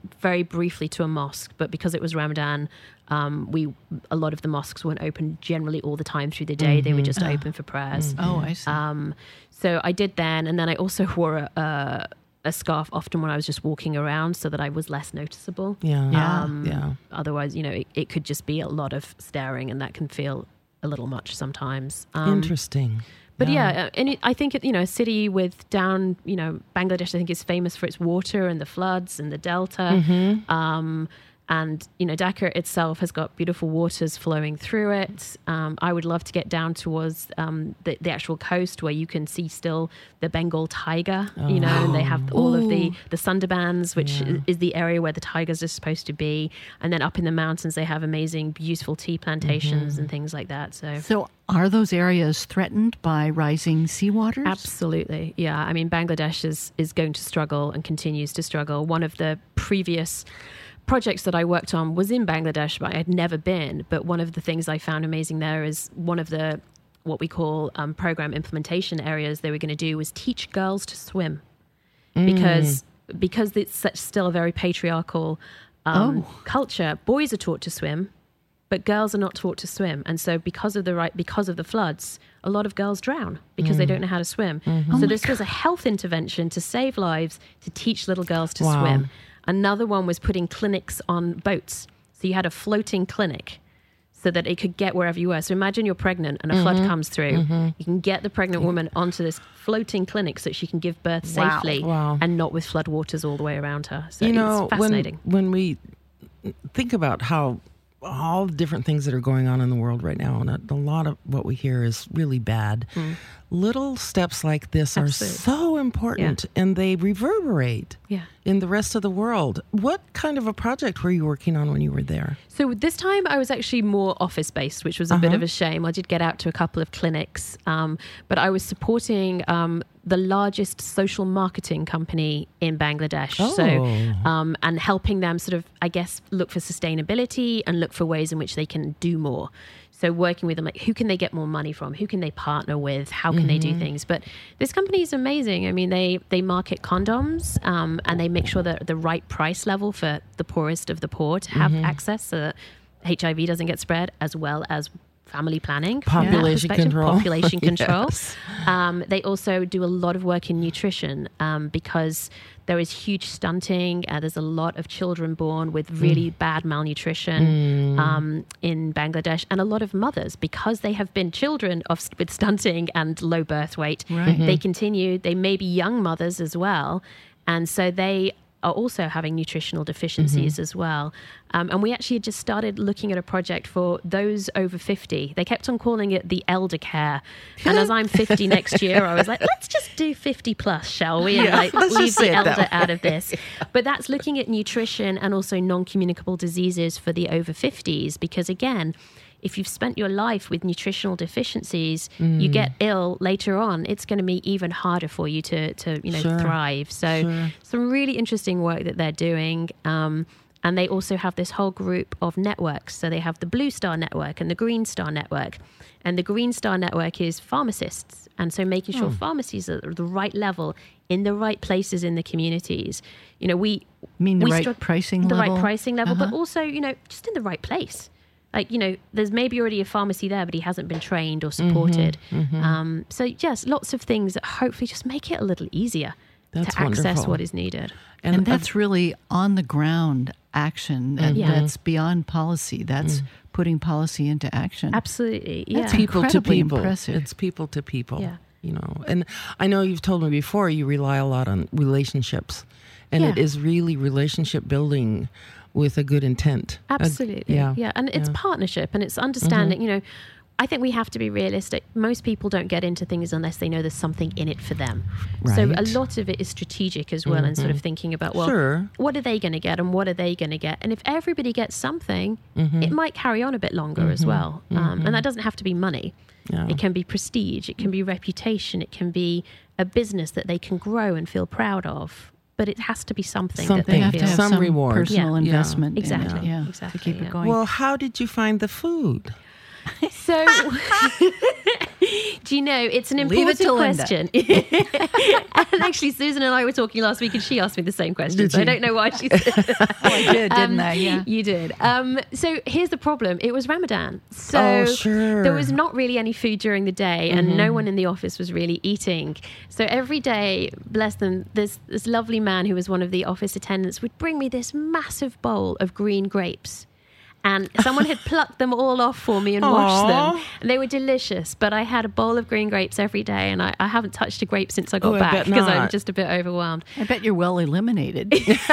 [SPEAKER 1] very briefly to a mosque, but because it was Ramadan, um, we a lot of the mosques weren't open generally all the time through the day. Mm-hmm. They were just oh. open for prayers.
[SPEAKER 3] Mm-hmm. Oh, I see.
[SPEAKER 1] Um, so I did then, and then I also wore a, a, a scarf often when I was just walking around, so that I was less noticeable.
[SPEAKER 2] Yeah,
[SPEAKER 1] um,
[SPEAKER 2] yeah.
[SPEAKER 1] Otherwise, you know, it, it could just be a lot of staring, and that can feel a little much sometimes. Um,
[SPEAKER 2] Interesting.
[SPEAKER 1] But yeah, yeah and it, I think, it, you know, a city with down, you know, Bangladesh, I think is famous for its water and the floods and the delta.
[SPEAKER 2] Mm-hmm.
[SPEAKER 1] Um, and, you know, Dhaka itself has got beautiful waters flowing through it. Um, I would love to get down towards um, the, the actual coast where you can see still the Bengal tiger, oh. you know, and they have all Ooh. of the, the Sundarbans, which yeah. is the area where the tigers are supposed to be. And then up in the mountains, they have amazing, beautiful tea plantations mm-hmm. and things like that. So,
[SPEAKER 3] so are those areas threatened by rising seawaters?
[SPEAKER 1] Absolutely. Yeah. I mean, Bangladesh is, is going to struggle and continues to struggle. One of the previous projects that I worked on was in Bangladesh, but I had never been. But one of the things I found amazing there is one of the what we call um, program implementation areas they were going to do was teach girls to swim, mm. because because it's such still a very patriarchal um, oh. culture. Boys are taught to swim, but girls are not taught to swim, and so because of the right because of the floods, a lot of girls drown because mm. they don't know how to swim. Mm-hmm. So
[SPEAKER 3] oh
[SPEAKER 1] this
[SPEAKER 3] God.
[SPEAKER 1] was a health intervention to save lives, to teach little girls to
[SPEAKER 2] wow.
[SPEAKER 1] swim. Another one was putting clinics on boats. So you had a floating clinic so that it could get wherever you were. So imagine you're pregnant and a mm-hmm. flood comes through. Mm-hmm. You can get the pregnant woman onto this floating clinic so that she can give birth
[SPEAKER 3] wow.
[SPEAKER 1] safely
[SPEAKER 2] wow.
[SPEAKER 1] and not with flood waters all the way around her. So
[SPEAKER 2] you
[SPEAKER 1] it's
[SPEAKER 2] know,
[SPEAKER 1] fascinating.
[SPEAKER 2] When, when we think about how all the different things that are going on in the world right now, and a, a lot of what we hear is really bad. Mm. Little steps like this
[SPEAKER 1] Absolutely.
[SPEAKER 2] are so important, yeah. and they reverberate
[SPEAKER 1] yeah.
[SPEAKER 2] in the rest of the world. What kind of a project were you working on when you were there?
[SPEAKER 1] So this time I was actually more office-based, which was a uh-huh. bit of a shame. I did get out to a couple of clinics, um, but I was supporting um, the largest social marketing company in Bangladesh.
[SPEAKER 2] Oh.
[SPEAKER 1] So, um, and helping them sort of, I guess, look for sustainability and look for ways in which they can do more. So working with them, like, who can they get more money from? Who can they partner with? How can mm-hmm. they do things? But this company is amazing. I mean, they, they market condoms um, and they make sure that the right price level for the poorest of the poor to have mm-hmm. access so that H I V doesn't get spread, as well as family planning.
[SPEAKER 2] Population control.
[SPEAKER 1] Population control.
[SPEAKER 2] Yes.
[SPEAKER 1] Um, they also do a lot of work in nutrition um, because there is huge stunting. Uh, there's a lot of children born with really mm. bad malnutrition mm. um, in Bangladesh, and a lot of mothers, because they have been children of with stunting and low birth weight,
[SPEAKER 3] right.
[SPEAKER 1] they continue. They may be young mothers as well, and so they are also having nutritional deficiencies mm-hmm. as well. Um, and we actually just started looking at a project for those over fifty. They kept on calling it the elder care. And as I'm fifty next year, I was like, let's just do fifty plus, shall we? And
[SPEAKER 2] yeah,
[SPEAKER 1] like leave the elder out of
[SPEAKER 2] way.
[SPEAKER 1] this. But that's looking at nutrition and also non-communicable diseases for the over fifties. Because again, if you've spent your life with nutritional deficiencies, mm. you get ill later on, it's going to be even harder for you to, to you know,
[SPEAKER 2] sure.
[SPEAKER 1] thrive. So
[SPEAKER 2] sure.
[SPEAKER 1] some really interesting work that they're doing. Um, and they also have this whole group of networks. So they have the Blue Star Network and the Green Star Network. And the Green Star Network is pharmacists. And so making sure oh. pharmacies are at the right level in the right places in the communities. You know, we...
[SPEAKER 3] You mean the
[SPEAKER 1] we
[SPEAKER 3] right
[SPEAKER 1] stru-
[SPEAKER 3] pricing
[SPEAKER 1] the
[SPEAKER 3] level?
[SPEAKER 1] The right pricing level,
[SPEAKER 3] uh-huh.
[SPEAKER 1] but also, you know, just in the right place. Like, you know, there's maybe already a pharmacy there, but he hasn't been trained or supported. Mm-hmm, mm-hmm. Um, so, yes, lots of things that hopefully just make it a little easier
[SPEAKER 2] that's
[SPEAKER 1] to access
[SPEAKER 2] wonderful.
[SPEAKER 1] what is needed.
[SPEAKER 3] And, and that's really on the ground action.
[SPEAKER 2] Mm-hmm.
[SPEAKER 3] Yeah. That's beyond policy. That's mm. putting policy into action.
[SPEAKER 1] Absolutely. Yeah.
[SPEAKER 3] That's
[SPEAKER 2] people to people.
[SPEAKER 3] Impressive.
[SPEAKER 2] It's people to people.
[SPEAKER 1] Yeah.
[SPEAKER 2] You know, and I know you've told me before you rely a lot on relationships, and
[SPEAKER 1] yeah.
[SPEAKER 2] it is really relationship building with a good intent.
[SPEAKER 1] Absolutely.
[SPEAKER 2] A, yeah.
[SPEAKER 1] Yeah. And it's
[SPEAKER 2] yeah.
[SPEAKER 1] partnership and it's understanding,
[SPEAKER 2] mm-hmm.
[SPEAKER 1] you know, I think we have to be realistic. Most people don't get into things unless they know there's something in it for them.
[SPEAKER 2] Right.
[SPEAKER 1] So a lot of it is strategic as well mm-hmm. and sort of thinking about, well,
[SPEAKER 2] sure.
[SPEAKER 1] what are they going to get and what are they going to get? And if everybody gets something,
[SPEAKER 2] mm-hmm.
[SPEAKER 1] it might carry on a bit longer mm-hmm. as well. Um,
[SPEAKER 2] mm-hmm.
[SPEAKER 1] and that doesn't have to be money.
[SPEAKER 2] Yeah.
[SPEAKER 1] It can be prestige. It can be reputation. It can be a business that they can grow and feel proud of. But it has to be something,
[SPEAKER 2] something
[SPEAKER 1] that they
[SPEAKER 3] have
[SPEAKER 1] feel.
[SPEAKER 3] to have
[SPEAKER 2] some,
[SPEAKER 3] some
[SPEAKER 2] reward.
[SPEAKER 3] personal
[SPEAKER 1] Yeah.
[SPEAKER 3] investment.
[SPEAKER 1] Exactly.
[SPEAKER 3] In it, yeah,
[SPEAKER 1] exactly.
[SPEAKER 3] to keep
[SPEAKER 1] yeah.
[SPEAKER 3] it going.
[SPEAKER 2] Well, how did you find the food?
[SPEAKER 1] So Do you know, it's an
[SPEAKER 3] Leave it
[SPEAKER 1] important
[SPEAKER 3] to
[SPEAKER 1] question. And actually, Susan and I were talking last week and she asked me the same question. So I don't know why she said
[SPEAKER 3] Oh, I did, didn't
[SPEAKER 1] Um,
[SPEAKER 3] I? Yeah.
[SPEAKER 1] You did. Um, so here's the problem. It was Ramadan. So
[SPEAKER 2] Oh, sure.
[SPEAKER 1] there was not really any food during the day and no one in the office was really eating. So every day, bless them, this, this lovely man who was one of the office attendants would bring me this massive bowl of green grapes. And someone had plucked them all off for me and washed them. And they were delicious. But I had a bowl of green grapes every day. And I, I haven't touched a grape since I got
[SPEAKER 2] Oh, I
[SPEAKER 1] back
[SPEAKER 2] bet
[SPEAKER 1] because I'm
[SPEAKER 2] not.
[SPEAKER 1] just a bit overwhelmed.
[SPEAKER 3] I bet you're well eliminated.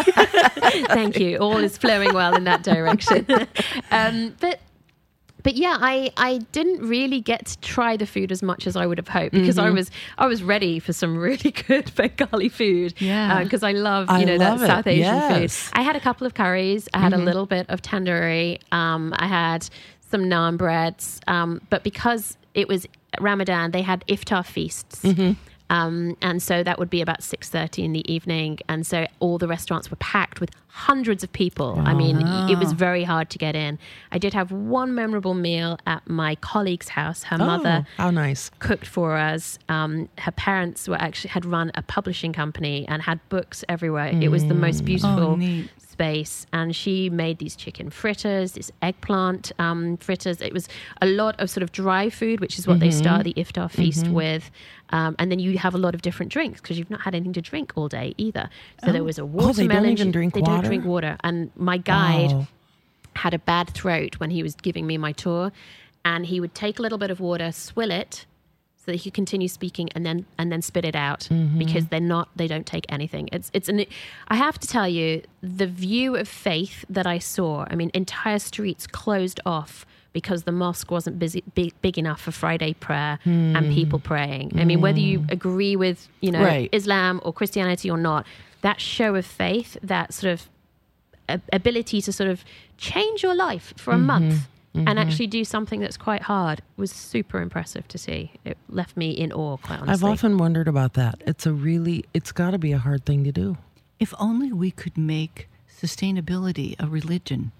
[SPEAKER 1] Thank you. All is flowing well in that direction. um, but but yeah, I, I didn't really get to try the food as much as I would have hoped because
[SPEAKER 2] Mm-hmm.
[SPEAKER 1] I was I was ready for some really good Bengali food.
[SPEAKER 3] Yeah.
[SPEAKER 1] Because I love
[SPEAKER 2] I
[SPEAKER 1] you know
[SPEAKER 2] love
[SPEAKER 1] that
[SPEAKER 2] it.
[SPEAKER 1] South Asian
[SPEAKER 2] Yes.
[SPEAKER 1] food. I had a couple of curries. I had a little bit of tandoori. Um, I had some naan breads. Um, but because it was Ramadan, they had iftar feasts. Um, and so that would be about six thirty in the evening. And so all the restaurants were packed with hundreds of people. I mean, it was very hard to get in. I did have one memorable meal at my colleague's house. Her mother
[SPEAKER 2] Oh, how nice.
[SPEAKER 1] cooked for us. Um, her parents were actually had run a publishing company and had books everywhere. It was the most beautiful
[SPEAKER 3] Oh, neat.
[SPEAKER 1] space, and she made these chicken fritters, this eggplant um, fritters. It was a lot of sort of dry food, which is what they start the iftar feast with. Um, and then you have a lot of different drinks because you've not had anything to drink all day either. So there was a
[SPEAKER 2] Oh,
[SPEAKER 1] watermelon.
[SPEAKER 2] they don't even drink
[SPEAKER 1] They
[SPEAKER 2] water?
[SPEAKER 1] don't drink water. And my guide
[SPEAKER 2] Oh.
[SPEAKER 1] had a bad throat when he was giving me my tour, and he would take a little bit of water, swill it, so that he could continue speaking, and then and then spit it out because they're not they don't take anything. It's it's an I have to tell you, the view of faith that I saw. I mean, entire streets closed off because the mosque wasn't busy, big, big enough for Friday prayer and people praying. I mean, whether you agree with you know
[SPEAKER 2] Right.
[SPEAKER 1] Islam or Christianity or not, that show of faith, that sort of a- ability to sort of change your life for a month and actually do something that's quite hard was super impressive to see. It left me in awe, quite honestly.
[SPEAKER 2] I've often wondered about that. It's a really, it's got to be a hard thing to do.
[SPEAKER 3] If only we could make sustainability a religion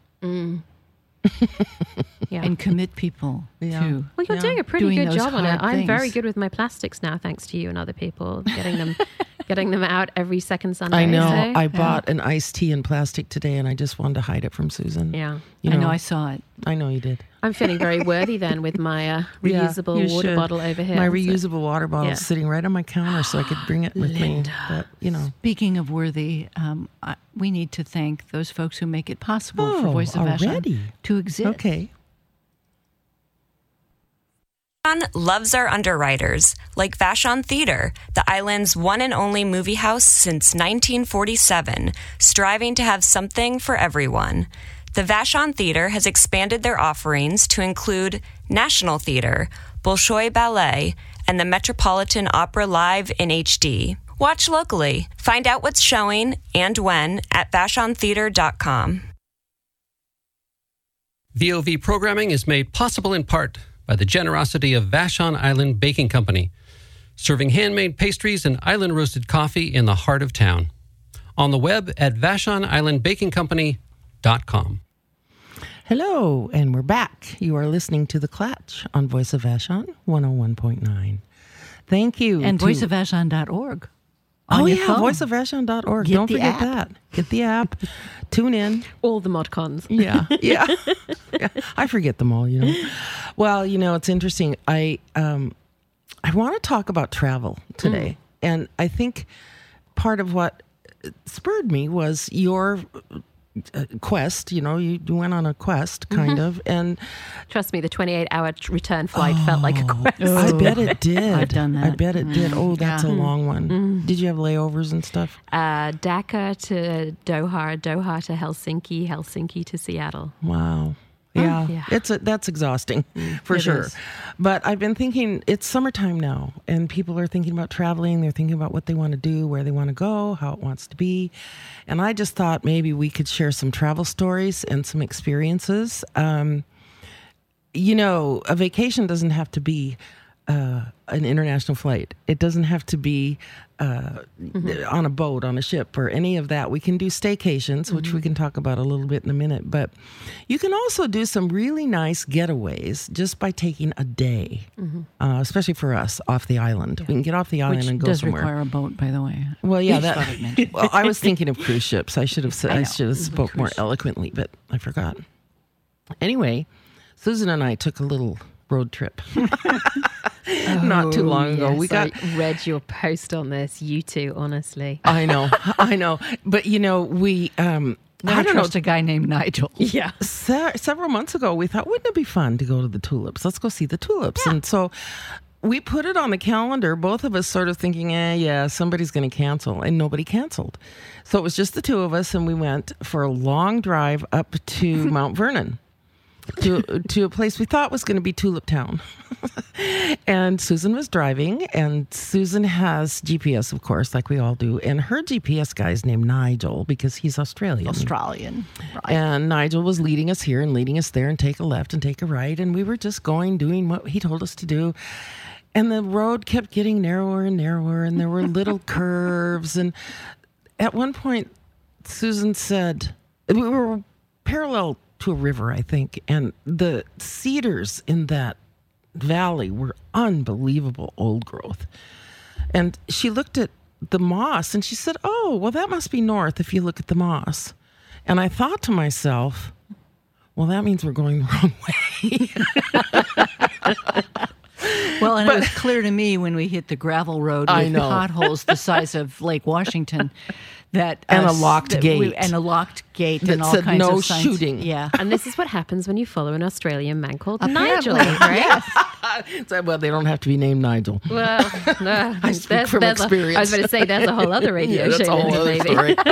[SPEAKER 1] yeah.
[SPEAKER 3] and commit people
[SPEAKER 2] Yeah.
[SPEAKER 3] to.
[SPEAKER 1] Well, you're
[SPEAKER 2] Yeah.
[SPEAKER 1] doing a pretty
[SPEAKER 3] Doing
[SPEAKER 1] good
[SPEAKER 3] those
[SPEAKER 1] job on it.
[SPEAKER 3] hard
[SPEAKER 1] I'm very
[SPEAKER 3] things.
[SPEAKER 1] good with my plastics now, thanks to you and other people, getting them getting them out every second Sunday.
[SPEAKER 2] I know.
[SPEAKER 1] So,
[SPEAKER 2] I bought an iced tea in plastic today, and I just wanted to hide it from Susan.
[SPEAKER 1] yeah.
[SPEAKER 2] You
[SPEAKER 3] I know I saw it.
[SPEAKER 2] I know you did.
[SPEAKER 1] I'm feeling very worthy then with my uh,
[SPEAKER 2] Yeah,
[SPEAKER 1] reusable
[SPEAKER 2] you
[SPEAKER 1] water
[SPEAKER 2] should.
[SPEAKER 1] bottle over here.
[SPEAKER 2] My
[SPEAKER 1] So-
[SPEAKER 2] reusable water bottle
[SPEAKER 1] Yeah.
[SPEAKER 2] is sitting right on my counter, so I could bring it with me. But you know,
[SPEAKER 3] Speaking of worthy, um, I, we need to thank those folks who make it possible for
[SPEAKER 2] Oh,
[SPEAKER 3] Voice of
[SPEAKER 2] already?
[SPEAKER 3] Vashon to exist.
[SPEAKER 2] okay.
[SPEAKER 4] Vashon loves our underwriters, like Vashon Theater, the island's one and only movie house since nineteen forty-seven, striving to have something for everyone. The Vashon Theater has expanded their offerings to include National Theater, Bolshoi Ballet, and the Metropolitan Opera Live in H D. Watch locally. Find out what's showing and when at vashon theater dot com.
[SPEAKER 5] V O V programming is made possible in part by the generosity of Vashon Island Baking Company, serving handmade pastries and island roasted coffee in the heart of town. On the web at vashon island baking company dot com.
[SPEAKER 2] Hello, and we're back. You are listening to The Clatch on Voice of Vashon one oh one point nine. Thank you.
[SPEAKER 3] And
[SPEAKER 2] to-
[SPEAKER 3] voice of vashon dot org.
[SPEAKER 2] Oh,
[SPEAKER 3] on your
[SPEAKER 2] yeah,
[SPEAKER 3] phone.
[SPEAKER 2] voice of vashon dot org.
[SPEAKER 3] Get
[SPEAKER 2] Don't
[SPEAKER 3] the
[SPEAKER 2] forget
[SPEAKER 3] app.
[SPEAKER 2] that. Get the app. Tune in.
[SPEAKER 1] all the mod cons.
[SPEAKER 2] Yeah, yeah. yeah. I forget them all, you know. Well, you know, it's interesting. I um, I want to talk about travel today, and I think part of what spurred me was your uh, quest. You know, you, you went on a quest, kind of, and
[SPEAKER 1] Trust me, the twenty-eight hour t- return flight felt like a quest.
[SPEAKER 2] I bet it did.
[SPEAKER 3] I've done
[SPEAKER 2] I
[SPEAKER 3] that.
[SPEAKER 2] bet it did. Oh, that's
[SPEAKER 3] Yeah.
[SPEAKER 2] a long one. Did you have layovers and stuff?
[SPEAKER 1] Uh, Dhaka to Doha, Doha to Helsinki, Helsinki to Seattle.
[SPEAKER 2] Wow. Yeah,
[SPEAKER 1] Yeah.
[SPEAKER 2] it's a, that's exhausting for
[SPEAKER 1] it
[SPEAKER 2] sure.
[SPEAKER 1] is.
[SPEAKER 2] But I've been thinking it's summertime now, and people are thinking about traveling. They're thinking about what they want to do, where they want to go, how it wants to be. And I just thought maybe we could share some travel stories and some experiences. Um, you know, a vacation doesn't have to be uh, an international flight. It doesn't have to be uh, mm-hmm. on a boat, on a ship, or any of that. We can do staycations, mm-hmm. which we can talk about a little bit in a minute. But you can also do some really nice getaways just by taking a day, mm-hmm. uh, especially for us, off the island. Yeah. We can get off the island
[SPEAKER 3] which
[SPEAKER 2] and go
[SPEAKER 3] does
[SPEAKER 2] somewhere.
[SPEAKER 3] Require a boat, by the way.
[SPEAKER 2] Well, yeah, that. Well, I was thinking of cruise ships. I should have said, I, I should have spoke
[SPEAKER 3] cruise.
[SPEAKER 2] more eloquently, but I forgot. Anyway, Susan and I took a little road trip. Not too long ago.
[SPEAKER 1] Yes,
[SPEAKER 2] We got
[SPEAKER 1] I read your post on this. You two, honestly.
[SPEAKER 2] I know, I know. But you know, we um
[SPEAKER 3] Never
[SPEAKER 2] I don't
[SPEAKER 3] trust
[SPEAKER 2] know.
[SPEAKER 3] a guy named Nigel.
[SPEAKER 1] Yeah.
[SPEAKER 2] Se- several months ago, we thought, wouldn't it be fun to go to the tulips? Let's go see the tulips. Yeah. And so we put it on the calendar, both of us sort of thinking, eh, yeah, somebody's going to cancel. And nobody canceled. So it was just the two of us, and we went for a long drive up to Mount Vernon. to to a place we thought was going to be Tulip Town. And Susan was driving, and Susan has G P S, of course, like we all do. And her G P S guy is named Nigel because he's Australian.
[SPEAKER 3] Australian. Right.
[SPEAKER 2] And Nigel was leading us here and leading us there and take a left and take a right. And we were just going, doing what he told us to do. And the road kept getting narrower and narrower, and there were little curves. And at one point, Susan said, we were parallel to a river, I think, and the cedars in that valley were unbelievable old growth. And she looked at the moss and she said, oh, well, that must be north if you look at the moss. And I thought to myself, well, that means we're going the wrong way.
[SPEAKER 3] Well, and
[SPEAKER 2] But-
[SPEAKER 3] it was clear to me when we hit the gravel road
[SPEAKER 2] I
[SPEAKER 3] with
[SPEAKER 2] know.
[SPEAKER 3] potholes the size of Lake Washington, that
[SPEAKER 2] And a
[SPEAKER 3] us-
[SPEAKER 2] locked
[SPEAKER 3] that
[SPEAKER 2] gate.
[SPEAKER 3] we- and a locked gate
[SPEAKER 2] That
[SPEAKER 3] and all
[SPEAKER 2] said
[SPEAKER 3] kinds
[SPEAKER 2] no
[SPEAKER 3] of signs.
[SPEAKER 2] shooting.
[SPEAKER 3] Yeah,
[SPEAKER 1] And this is what happens when you follow an Australian man called
[SPEAKER 3] Apparently,
[SPEAKER 1] Nigel, right?
[SPEAKER 2] So, well, they don't have to be named Nigel.
[SPEAKER 1] Well, no,
[SPEAKER 2] I speak
[SPEAKER 1] there's-
[SPEAKER 2] from
[SPEAKER 1] there's a-
[SPEAKER 2] experience.
[SPEAKER 1] I was going to say there's a whole other radio
[SPEAKER 2] Yeah, that's
[SPEAKER 1] show,
[SPEAKER 2] a whole
[SPEAKER 1] Linda,
[SPEAKER 2] other
[SPEAKER 1] maybe.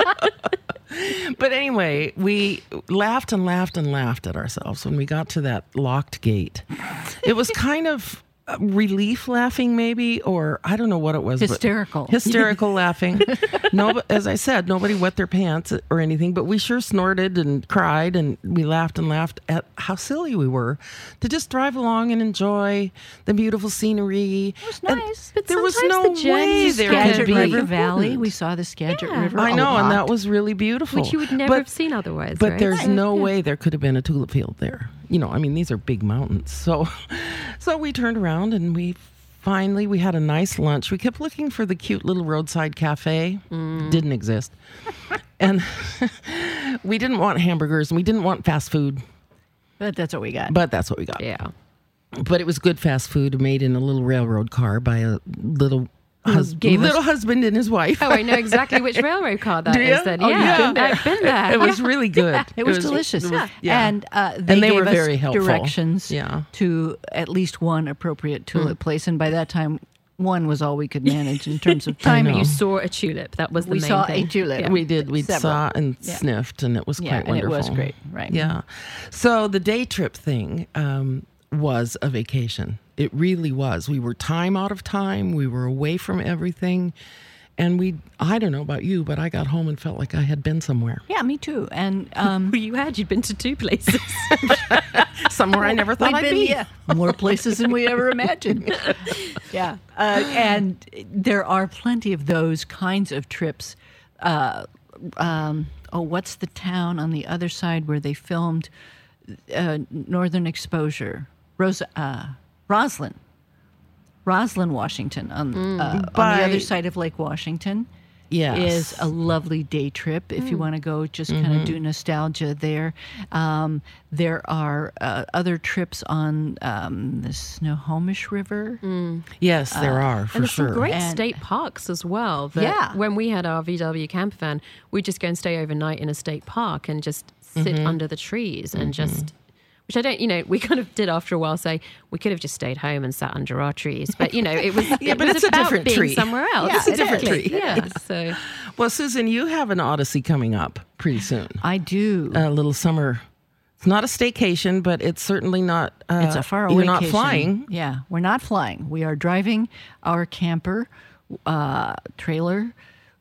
[SPEAKER 2] story. But anyway, we laughed and laughed and laughed at ourselves when we got to that locked gate. It was kind of uh, relief laughing, maybe, or I don't know what it was. but
[SPEAKER 3] Hysterical.
[SPEAKER 2] hysterical laughing. No, as I said, nobody wet their pants or anything, but we sure snorted and cried, and we laughed and laughed at how silly we were to just drive along and enjoy the beautiful scenery.
[SPEAKER 3] it was
[SPEAKER 2] And
[SPEAKER 3] nice.
[SPEAKER 1] But
[SPEAKER 2] there was
[SPEAKER 1] sometimes
[SPEAKER 2] no
[SPEAKER 1] the journey
[SPEAKER 2] way
[SPEAKER 1] is
[SPEAKER 2] there
[SPEAKER 3] Skagit
[SPEAKER 2] could be.
[SPEAKER 3] River Valley. We saw the Skagit
[SPEAKER 1] Yeah.
[SPEAKER 3] River.
[SPEAKER 2] I
[SPEAKER 3] a
[SPEAKER 2] know, and
[SPEAKER 3] lot.
[SPEAKER 2] that was really beautiful.
[SPEAKER 1] Which you would never
[SPEAKER 2] But-
[SPEAKER 1] have seen otherwise,
[SPEAKER 2] But
[SPEAKER 1] right?
[SPEAKER 2] there's no way there could have been a tulip field there. You know, I mean, these are big mountains. So, so we turned around and we finally we had a nice lunch. We kept looking for the cute little roadside cafe.
[SPEAKER 1] Mm.
[SPEAKER 2] Didn't exist, and we didn't want hamburgers and we didn't want fast food.
[SPEAKER 3] But that's what we got.
[SPEAKER 2] But that's what we got.
[SPEAKER 1] Yeah.
[SPEAKER 2] But it was good fast food made in a little railroad car by a little hus-
[SPEAKER 3] gave us-
[SPEAKER 2] little husband and his wife.
[SPEAKER 1] Oh, I know exactly which railroad car that
[SPEAKER 2] Do
[SPEAKER 1] is.
[SPEAKER 2] ya?
[SPEAKER 1] Then.
[SPEAKER 2] Oh,
[SPEAKER 1] Yeah,
[SPEAKER 2] you've been
[SPEAKER 3] there.
[SPEAKER 1] I've been there.
[SPEAKER 2] It was really good.
[SPEAKER 3] It was, delicious.
[SPEAKER 2] it was- yeah.
[SPEAKER 3] And uh, they,
[SPEAKER 2] And they
[SPEAKER 3] gave
[SPEAKER 2] were
[SPEAKER 3] us
[SPEAKER 2] very helpful.
[SPEAKER 3] directions
[SPEAKER 2] Yeah.
[SPEAKER 3] to at least one appropriate tulip place. And by that time, one was all we could manage in terms of timing.
[SPEAKER 2] know.
[SPEAKER 1] You saw a tulip. That was the
[SPEAKER 3] We
[SPEAKER 1] main
[SPEAKER 3] saw
[SPEAKER 1] thing.
[SPEAKER 3] a tulip.
[SPEAKER 1] Yeah.
[SPEAKER 2] We did. We
[SPEAKER 3] Several.
[SPEAKER 2] saw and
[SPEAKER 3] Yeah.
[SPEAKER 2] sniffed, and it was
[SPEAKER 3] Yeah,
[SPEAKER 2] quite
[SPEAKER 3] and it
[SPEAKER 2] wonderful.
[SPEAKER 3] was great, right.
[SPEAKER 2] Yeah. So the day trip thing um, was a vacation. It really was. We were time out of time. We were away from everything. And we, I don't know about you, but I got home and felt like I had been somewhere.
[SPEAKER 3] Yeah, me too. And um,
[SPEAKER 1] Well, you had. You'd been to two places.
[SPEAKER 2] Somewhere I never thought
[SPEAKER 3] we'd
[SPEAKER 2] I'd
[SPEAKER 3] been,
[SPEAKER 2] be.
[SPEAKER 3] yeah, more places than we ever imagined. Yeah. Uh, and there are plenty of those kinds of trips. Uh, um, oh, what's the town on the other side where they filmed uh, Northern Exposure? Rosa, uh, Roslyn. Roslyn, Washington, on, uh, on the
[SPEAKER 2] By-
[SPEAKER 3] other side of Lake Washington.
[SPEAKER 2] Yes.
[SPEAKER 3] Is a lovely day trip if you want to go just kind of do nostalgia there. Um, there are uh, other trips on um, the Snohomish River.
[SPEAKER 2] Yes, there are, for
[SPEAKER 1] and there's
[SPEAKER 2] sure.
[SPEAKER 1] some great
[SPEAKER 3] And-
[SPEAKER 1] state parks as well. That
[SPEAKER 3] Yeah.
[SPEAKER 1] When we had our V W camper van, we'd just go and stay overnight in a state park and just sit
[SPEAKER 2] Mm-hmm.
[SPEAKER 1] under the trees and just. Which I don't, you know, we kind of did after a while say we could have just stayed home and sat under our trees, but you know, it was
[SPEAKER 2] Yeah,
[SPEAKER 1] it
[SPEAKER 2] but
[SPEAKER 1] was
[SPEAKER 2] it's a
[SPEAKER 1] about
[SPEAKER 2] different
[SPEAKER 1] being
[SPEAKER 2] tree.
[SPEAKER 1] somewhere else.
[SPEAKER 3] Yeah, It's a
[SPEAKER 2] different
[SPEAKER 1] Exactly.
[SPEAKER 2] tree.
[SPEAKER 1] Yeah. So
[SPEAKER 2] Well, Susan, you have an odyssey coming up pretty soon.
[SPEAKER 3] I do.
[SPEAKER 2] A little summer. It's not a staycation, but it's certainly not. Uh,
[SPEAKER 3] It's a faraway.
[SPEAKER 2] You're not flying.
[SPEAKER 3] Yeah, we're not flying. We are driving our camper uh, trailer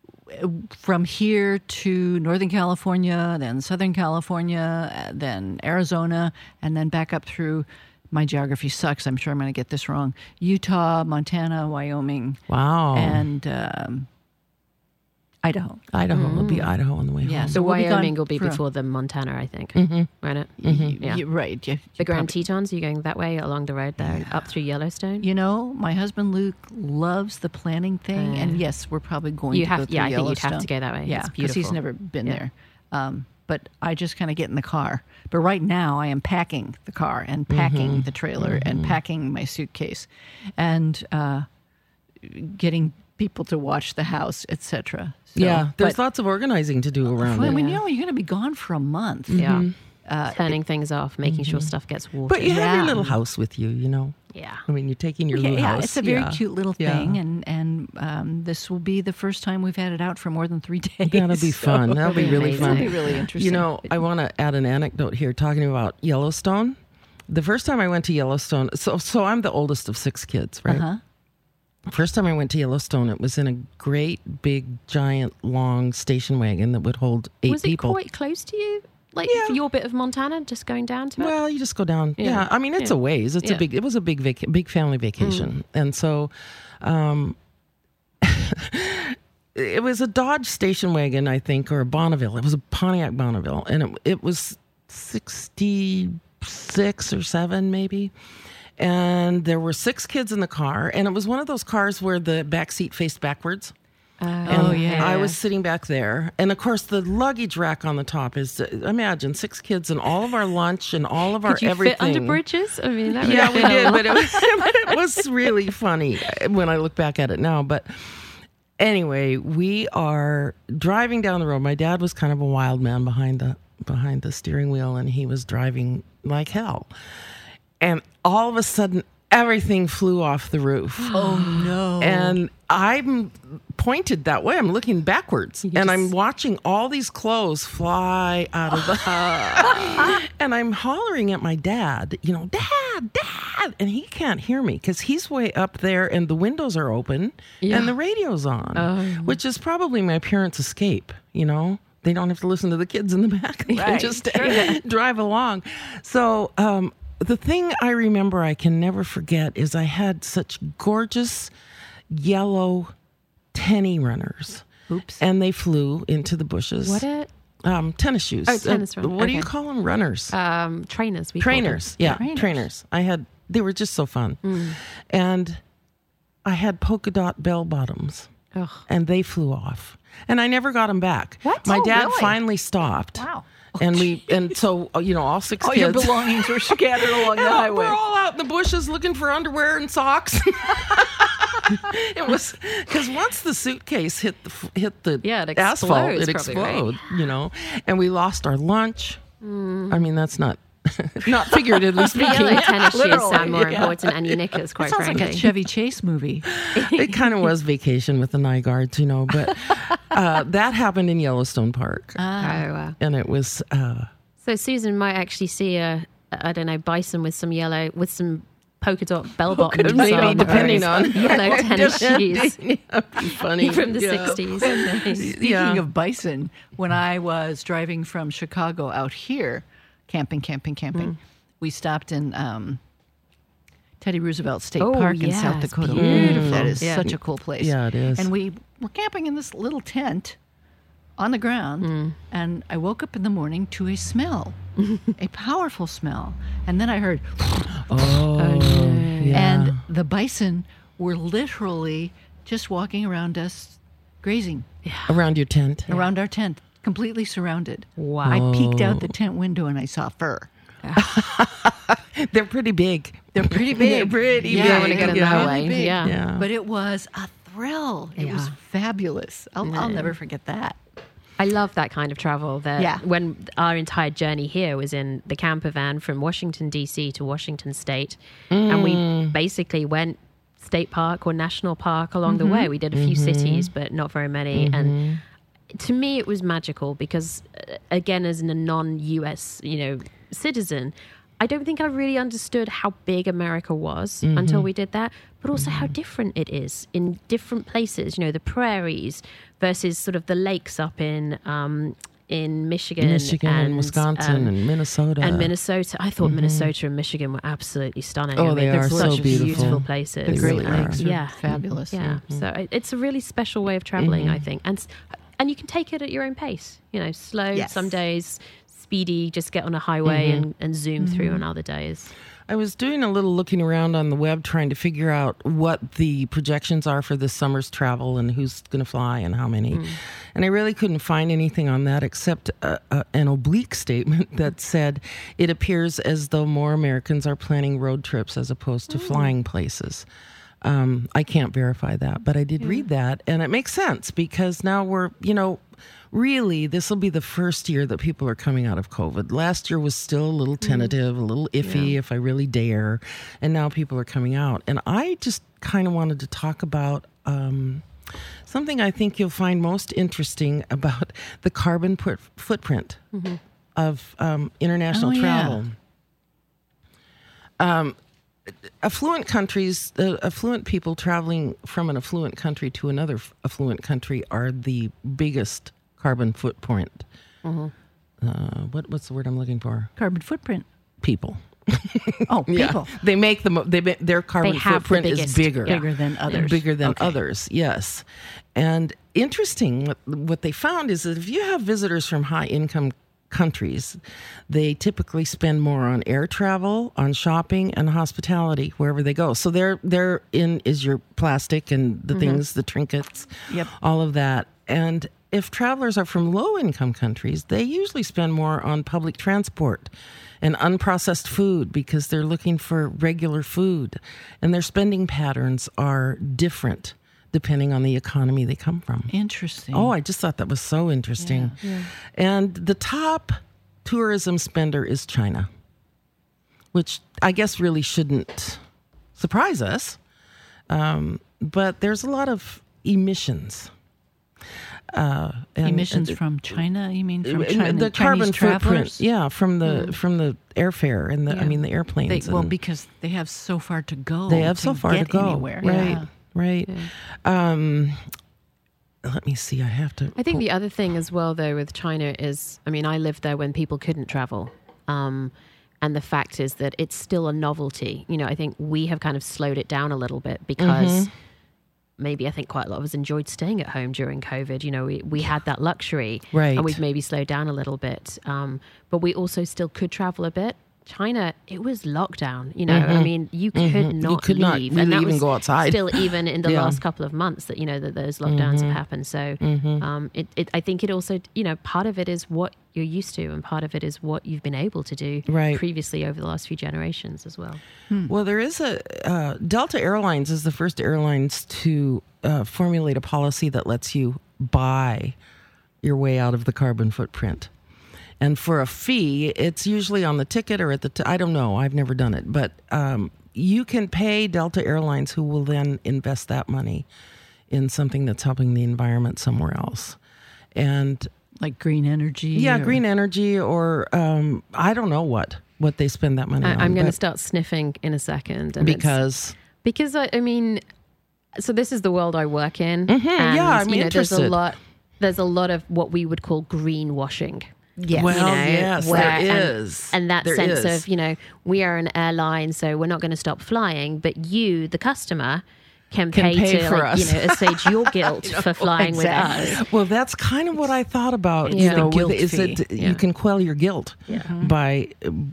[SPEAKER 3] from here to Northern California, then Southern California, uh, then Arizona, and then back up through my geography sucks. I'm sure I'm going to get this wrong. Utah, Montana, Wyoming,
[SPEAKER 2] Wow.
[SPEAKER 3] and um, Idaho.
[SPEAKER 2] Idaho will be Idaho on the way
[SPEAKER 3] Yeah,
[SPEAKER 2] home.
[SPEAKER 3] so
[SPEAKER 1] The
[SPEAKER 3] we'll be gone
[SPEAKER 1] Wyoming will be
[SPEAKER 3] for a-
[SPEAKER 1] before the Montana, I think.
[SPEAKER 2] Mm-hmm.
[SPEAKER 1] Right? It?
[SPEAKER 3] Yeah.
[SPEAKER 1] Yeah.
[SPEAKER 3] Right. You,
[SPEAKER 1] The
[SPEAKER 3] you
[SPEAKER 1] Grand
[SPEAKER 3] probably-
[SPEAKER 1] Tetons, are you going that way along the road there, up through Yellowstone?
[SPEAKER 3] You know, my husband Luke loves the planning thing,
[SPEAKER 1] Uh,
[SPEAKER 3] and yes, we're probably going
[SPEAKER 1] you
[SPEAKER 3] to
[SPEAKER 1] have-
[SPEAKER 3] go through
[SPEAKER 1] yeah, I think you'd have
[SPEAKER 3] Yellowstone.
[SPEAKER 1] to go that way.
[SPEAKER 3] Yeah,
[SPEAKER 1] It's
[SPEAKER 3] because he's
[SPEAKER 1] beautiful.
[SPEAKER 3] never been
[SPEAKER 1] Yeah.
[SPEAKER 3] there. Um, but I just kind of get in the car. But right now, I am packing the car and packing
[SPEAKER 1] Mm-hmm.
[SPEAKER 3] the trailer and packing my suitcase, and uh, getting people to watch the house, et cetera. So,
[SPEAKER 2] Yeah, there's
[SPEAKER 3] but,
[SPEAKER 2] lots of organizing to do around
[SPEAKER 3] well,
[SPEAKER 2] it.
[SPEAKER 3] when you know you're going to be gone for a month.
[SPEAKER 1] Yeah.
[SPEAKER 3] Uh,
[SPEAKER 1] Turning things off, making sure stuff gets watered.
[SPEAKER 2] But you have
[SPEAKER 3] Yeah.
[SPEAKER 2] your little house with you, you know.
[SPEAKER 1] yeah.
[SPEAKER 2] I mean, you're taking your
[SPEAKER 3] Yeah,
[SPEAKER 2] little
[SPEAKER 3] yeah,
[SPEAKER 2] house.
[SPEAKER 3] it's a very
[SPEAKER 2] Yeah.
[SPEAKER 3] cute little
[SPEAKER 2] Yeah.
[SPEAKER 3] thing, and and um, this will be the first time we've had it out for more than three days.
[SPEAKER 2] That'll be
[SPEAKER 3] so
[SPEAKER 2] fun. That'll be
[SPEAKER 1] be
[SPEAKER 2] really
[SPEAKER 1] amazing.
[SPEAKER 2] fun.
[SPEAKER 3] It'll be really interesting.
[SPEAKER 2] You know, I want to add an anecdote here talking about Yellowstone. The first time I went to Yellowstone, so so I'm the oldest of six kids, right?
[SPEAKER 3] Uh-huh.
[SPEAKER 2] First time I went to Yellowstone, it was in a great, big, giant, long station wagon that would hold eight
[SPEAKER 1] Was it
[SPEAKER 2] people.
[SPEAKER 1] quite close to you? Like
[SPEAKER 2] Yeah.
[SPEAKER 1] for your bit of Montana, just going down to it?
[SPEAKER 2] Well, you just go down. Yeah,
[SPEAKER 1] Yeah.
[SPEAKER 2] I mean it's
[SPEAKER 1] Yeah.
[SPEAKER 2] a ways. It's
[SPEAKER 1] Yeah.
[SPEAKER 2] a big. It was a big, vac- big family vacation, and so, um, it was a Dodge station wagon, I think, or a Bonneville. It was a Pontiac Bonneville, and it it was sixty six or seven maybe. And there were six kids in the car, and it was one of those cars where the back seat faced backwards. And
[SPEAKER 3] Oh, yeah.
[SPEAKER 2] I was sitting back there, and of course the luggage rack on the top is. Imagine six kids and all of our lunch and all of our
[SPEAKER 1] Could you
[SPEAKER 2] everything.
[SPEAKER 1] fit under bridges? I mean, that would
[SPEAKER 2] Yeah,
[SPEAKER 1] have
[SPEAKER 2] we
[SPEAKER 1] been a
[SPEAKER 2] did,
[SPEAKER 1] lot.
[SPEAKER 2] but it was, it was really funny when I look back at it now. But anyway, we are driving down the road. My dad was kind of a wild man behind the behind the steering wheel, and he was driving like hell. And all of a sudden, everything flew off the roof.
[SPEAKER 3] Oh no!
[SPEAKER 2] And I'm pointed that way. I'm looking backwards, and I'm watching all these clothes fly out of the. And I'm hollering at my dad, you know, Dad, Dad, and he can't hear me because he's way up there, and the windows are open, and the radio's on, which is probably my parents' escape. You know, they don't have to listen to the kids in the back; they can
[SPEAKER 3] Right,
[SPEAKER 2] just drive along. So. um The thing I remember I can never forget is I had such gorgeous yellow tenny runners.
[SPEAKER 3] Oops.
[SPEAKER 2] And they flew into the bushes.
[SPEAKER 1] What it?
[SPEAKER 2] Um, tennis shoes.
[SPEAKER 1] Oh, tennis
[SPEAKER 2] Uh,
[SPEAKER 1] run-
[SPEAKER 2] What do you
[SPEAKER 1] okay.
[SPEAKER 2] call them? Runners.
[SPEAKER 1] Um, trainers. We call them.
[SPEAKER 2] trainers. Yeah,
[SPEAKER 3] Trainers.
[SPEAKER 2] trainers. I had, they were just so fun.
[SPEAKER 1] Mm.
[SPEAKER 2] And I had polka dot bell bottoms.
[SPEAKER 1] Ugh.
[SPEAKER 2] And they flew off. And I never got them back.
[SPEAKER 3] What?
[SPEAKER 2] My
[SPEAKER 3] Oh,
[SPEAKER 2] dad
[SPEAKER 3] really?
[SPEAKER 2] finally stopped.
[SPEAKER 3] Wow.
[SPEAKER 2] And we, and so, uh, you know, all six
[SPEAKER 3] All your
[SPEAKER 2] kids.
[SPEAKER 3] belongings were scattered along the
[SPEAKER 2] Yeah,
[SPEAKER 3] highway.
[SPEAKER 2] we're all out in the bushes looking for underwear and socks. It was because once the suitcase hit the f- hit the
[SPEAKER 1] Yeah, it
[SPEAKER 2] asphalt,
[SPEAKER 1] explodes
[SPEAKER 2] it
[SPEAKER 1] probably, right?
[SPEAKER 2] exploded. You know, and we lost our lunch. I mean, that's not not figuratively
[SPEAKER 1] The
[SPEAKER 2] speaking.
[SPEAKER 1] yellow tennis shoes
[SPEAKER 2] Literally,
[SPEAKER 1] sound more
[SPEAKER 2] yeah.
[SPEAKER 1] important than your knickers, quite
[SPEAKER 3] That sounds
[SPEAKER 1] frankly.
[SPEAKER 3] like a Chevy Chase movie.
[SPEAKER 2] It kind of was vacation with the Nygards, you know. But uh, that happened in Yellowstone Park,
[SPEAKER 1] Oh, wow.
[SPEAKER 2] and it was. Uh,
[SPEAKER 1] So Susan might actually see a, I don't know, bison with some yellow, with some polka dot bell bottoms
[SPEAKER 2] maybe,
[SPEAKER 1] on,
[SPEAKER 2] depending on
[SPEAKER 1] yellow tennis shoes
[SPEAKER 2] Yeah, it'd be funny
[SPEAKER 1] from the
[SPEAKER 2] Yeah.
[SPEAKER 1] sixties.
[SPEAKER 3] Speaking
[SPEAKER 2] Yeah.
[SPEAKER 3] of bison, when I was driving from Chicago out here, camping, camping, camping, we stopped in um, Teddy Roosevelt State
[SPEAKER 1] Oh,
[SPEAKER 3] Park in
[SPEAKER 1] yeah,
[SPEAKER 3] South
[SPEAKER 1] it's
[SPEAKER 3] Dakota.
[SPEAKER 1] beautiful.
[SPEAKER 3] That is
[SPEAKER 1] Yeah.
[SPEAKER 3] such a cool place.
[SPEAKER 2] Yeah, it is.
[SPEAKER 3] And we were camping in this little tent on the ground, and I woke up in the morning to a smell, a powerful smell. And then I heard,
[SPEAKER 2] Oh, yeah.
[SPEAKER 3] and the bison were literally just walking around us, grazing
[SPEAKER 2] around your tent.
[SPEAKER 3] around our tent, completely surrounded.
[SPEAKER 1] Wow.
[SPEAKER 3] I peeked out the tent window and I saw fur.
[SPEAKER 2] They're pretty big.
[SPEAKER 3] They're pretty big.
[SPEAKER 2] They're pretty
[SPEAKER 1] You
[SPEAKER 2] big.
[SPEAKER 1] don't want to get in
[SPEAKER 2] Yeah.
[SPEAKER 1] that
[SPEAKER 3] Really
[SPEAKER 1] way.
[SPEAKER 3] big.
[SPEAKER 1] Yeah.
[SPEAKER 2] Yeah.
[SPEAKER 3] But it was a thrill. It was
[SPEAKER 1] Yeah.
[SPEAKER 3] fabulous. I'll, I'll never forget that.
[SPEAKER 1] I love that kind of travel. That
[SPEAKER 3] Yeah.
[SPEAKER 1] when our entire journey here was in the camper van from Washington D C to Washington State, and we basically went state park or national park along the way. We did a few cities, but not very many. And to me, it was magical because, uh, again, as a non-U S, you know, citizen, I don't think I really understood how big America was until we did that, but also how different it is in different places. You know, the prairies versus sort of the lakes up in um, in Michigan,
[SPEAKER 2] Michigan and, and Wisconsin
[SPEAKER 1] um,
[SPEAKER 2] and Minnesota.
[SPEAKER 1] And Minnesota. I thought mm-hmm. Minnesota and Michigan were absolutely stunning.
[SPEAKER 2] Oh,
[SPEAKER 1] I mean,
[SPEAKER 2] they
[SPEAKER 1] they're
[SPEAKER 2] are
[SPEAKER 1] such
[SPEAKER 2] so beautiful.
[SPEAKER 1] beautiful places.
[SPEAKER 3] The Great
[SPEAKER 2] really
[SPEAKER 3] Lakes
[SPEAKER 2] are.
[SPEAKER 3] are
[SPEAKER 1] yeah.
[SPEAKER 3] fabulous.
[SPEAKER 1] Yeah.
[SPEAKER 2] Mm-hmm.
[SPEAKER 1] So it, it's a really special way of traveling,
[SPEAKER 2] mm-hmm.
[SPEAKER 1] I think. And and you can take it at your own pace. You know, slow
[SPEAKER 3] Yes.
[SPEAKER 1] some days, speedy, just get on a highway
[SPEAKER 2] mm-hmm.
[SPEAKER 1] and, and zoom mm-hmm. through on other days.
[SPEAKER 2] I was doing a little looking around on the web trying to figure out what the projections are for this summer's travel and who's going to fly and how many. Mm. And I really couldn't find anything on that except a, a, an oblique statement that said it appears as though more Americans are planning road trips as opposed to mm. flying places. Um, I can't verify that, but I did yeah. read that, and it makes sense because now we're, you know, really, this will be the first year that people are coming out of COVID. Last year was still a little tentative, mm. a little iffy, yeah. if I really dare, and now people are coming out. And I just kind of wanted to talk about um, something I think you'll find most interesting about the carbon put- footprint mm-hmm. of um, international
[SPEAKER 3] oh,
[SPEAKER 2] travel.
[SPEAKER 3] Yeah.
[SPEAKER 2] Um, affluent countries, uh, affluent people traveling from an affluent country to another f- affluent country are the biggest carbon footprint.
[SPEAKER 3] Mm-hmm.
[SPEAKER 2] Uh, what what's the word I'm looking for?
[SPEAKER 3] Carbon footprint.
[SPEAKER 2] People.
[SPEAKER 3] Oh, people.
[SPEAKER 2] Yeah. They make the mo- they ma- their carbon
[SPEAKER 1] They have
[SPEAKER 2] footprint
[SPEAKER 1] the
[SPEAKER 2] is
[SPEAKER 1] biggest,
[SPEAKER 2] bigger,
[SPEAKER 1] yeah.
[SPEAKER 3] Bigger than others.
[SPEAKER 2] bigger than
[SPEAKER 3] Okay.
[SPEAKER 2] others. Yes, and interesting. What, what they found is that if you have visitors from high income countries, they typically spend more on air travel, on shopping, and hospitality wherever they go. So they're they're in is your plastic and the mm-hmm. things, the trinkets,
[SPEAKER 3] Yep.
[SPEAKER 2] all of that. And if travelers are from low income countries, they usually spend more on public transport and unprocessed food because they're looking for regular food, and their spending patterns are different depending on the economy they come from.
[SPEAKER 3] Interesting.
[SPEAKER 2] Oh, I just thought that was so interesting.
[SPEAKER 3] Yeah, yeah.
[SPEAKER 2] And the top tourism spender is China, which I guess really shouldn't surprise us. Um, but there's a lot of emissions. Uh, and,
[SPEAKER 3] Emissions
[SPEAKER 2] and,
[SPEAKER 3] from China, you mean from
[SPEAKER 2] and
[SPEAKER 3] China?
[SPEAKER 2] the
[SPEAKER 3] Chinese
[SPEAKER 2] carbon
[SPEAKER 3] travelers?
[SPEAKER 2] footprint, yeah, from the mm. from the airfare and the
[SPEAKER 3] Yeah.
[SPEAKER 2] I mean the airplanes.
[SPEAKER 3] They, well,
[SPEAKER 2] and
[SPEAKER 3] because they have so far to go.
[SPEAKER 2] they have
[SPEAKER 3] to
[SPEAKER 2] so far
[SPEAKER 3] get
[SPEAKER 2] to go.
[SPEAKER 3] Anywhere.
[SPEAKER 2] Right,
[SPEAKER 3] Yeah.
[SPEAKER 2] right. Yeah. Um, let me see. I have to.
[SPEAKER 1] I think the other thing as well, though, with China is, I mean, I lived there when people couldn't travel. Um, and the fact is that it's still a novelty. You know, I think we have kind of slowed it down a little bit because mm-hmm. maybe I think quite a lot of us enjoyed staying at home during COVID. You know, we, we had that luxury.
[SPEAKER 2] Right.
[SPEAKER 1] And we've maybe slowed down a little bit. Um, but we also still could travel a bit. China, it was lockdown. You know,
[SPEAKER 2] mm-hmm.
[SPEAKER 1] I mean, you could
[SPEAKER 2] mm-hmm.
[SPEAKER 1] not
[SPEAKER 2] you could
[SPEAKER 1] leave.
[SPEAKER 2] not really
[SPEAKER 1] and that
[SPEAKER 2] even
[SPEAKER 1] was
[SPEAKER 2] go outside.
[SPEAKER 1] Still, even in the
[SPEAKER 2] yeah.
[SPEAKER 1] last couple of months that, you know, that those lockdowns
[SPEAKER 2] mm-hmm.
[SPEAKER 1] have happened. So
[SPEAKER 2] mm-hmm.
[SPEAKER 1] um, it, it, I think it also, you know, part of it is what you're used to and part of it is what you've been able to do
[SPEAKER 2] right.
[SPEAKER 1] previously over the last few generations as well.
[SPEAKER 2] Hmm. Well, there is a, uh, Delta Airlines is the first airlines to uh, formulate a policy that lets you buy your way out of the carbon footprint. And for a fee, it's usually on the ticket or at the, t- I don't know, I've never done it, but um, you can pay Delta Airlines, who will then invest that money in something that's helping the environment somewhere else. And
[SPEAKER 3] like green energy.
[SPEAKER 2] Yeah,
[SPEAKER 3] or...
[SPEAKER 2] green energy or um, I don't know what, what they spend that money
[SPEAKER 1] I,
[SPEAKER 2] on.
[SPEAKER 1] I'm going to start sniffing in a second. And
[SPEAKER 2] because?
[SPEAKER 1] Because, I, I mean, so this is the world I work in.
[SPEAKER 2] Mm-hmm,
[SPEAKER 1] and,
[SPEAKER 2] yeah, I'm
[SPEAKER 1] you know,
[SPEAKER 2] interested.
[SPEAKER 1] There's a lot, there's a lot of what we would call greenwashing.
[SPEAKER 3] Yes.
[SPEAKER 2] Well,
[SPEAKER 1] you know,
[SPEAKER 2] yes,
[SPEAKER 1] where,
[SPEAKER 2] there
[SPEAKER 1] and,
[SPEAKER 2] is.
[SPEAKER 1] And that
[SPEAKER 2] there
[SPEAKER 1] sense
[SPEAKER 2] is.
[SPEAKER 1] of, you know, we are an airline, so we're not going to stop flying, but you, the customer, can,
[SPEAKER 2] can
[SPEAKER 1] pay,
[SPEAKER 2] pay
[SPEAKER 1] to,
[SPEAKER 2] for
[SPEAKER 1] like,
[SPEAKER 2] us.
[SPEAKER 1] you know, assuage your guilt
[SPEAKER 2] know,
[SPEAKER 1] for flying
[SPEAKER 3] exactly.
[SPEAKER 1] with us.
[SPEAKER 2] Well, that's kind of what I thought about.
[SPEAKER 1] Yeah.
[SPEAKER 2] You know,
[SPEAKER 3] The guilt
[SPEAKER 2] with, is
[SPEAKER 3] fee.
[SPEAKER 2] that
[SPEAKER 1] Yeah.
[SPEAKER 2] you can quell your guilt
[SPEAKER 1] Yeah.
[SPEAKER 2] by.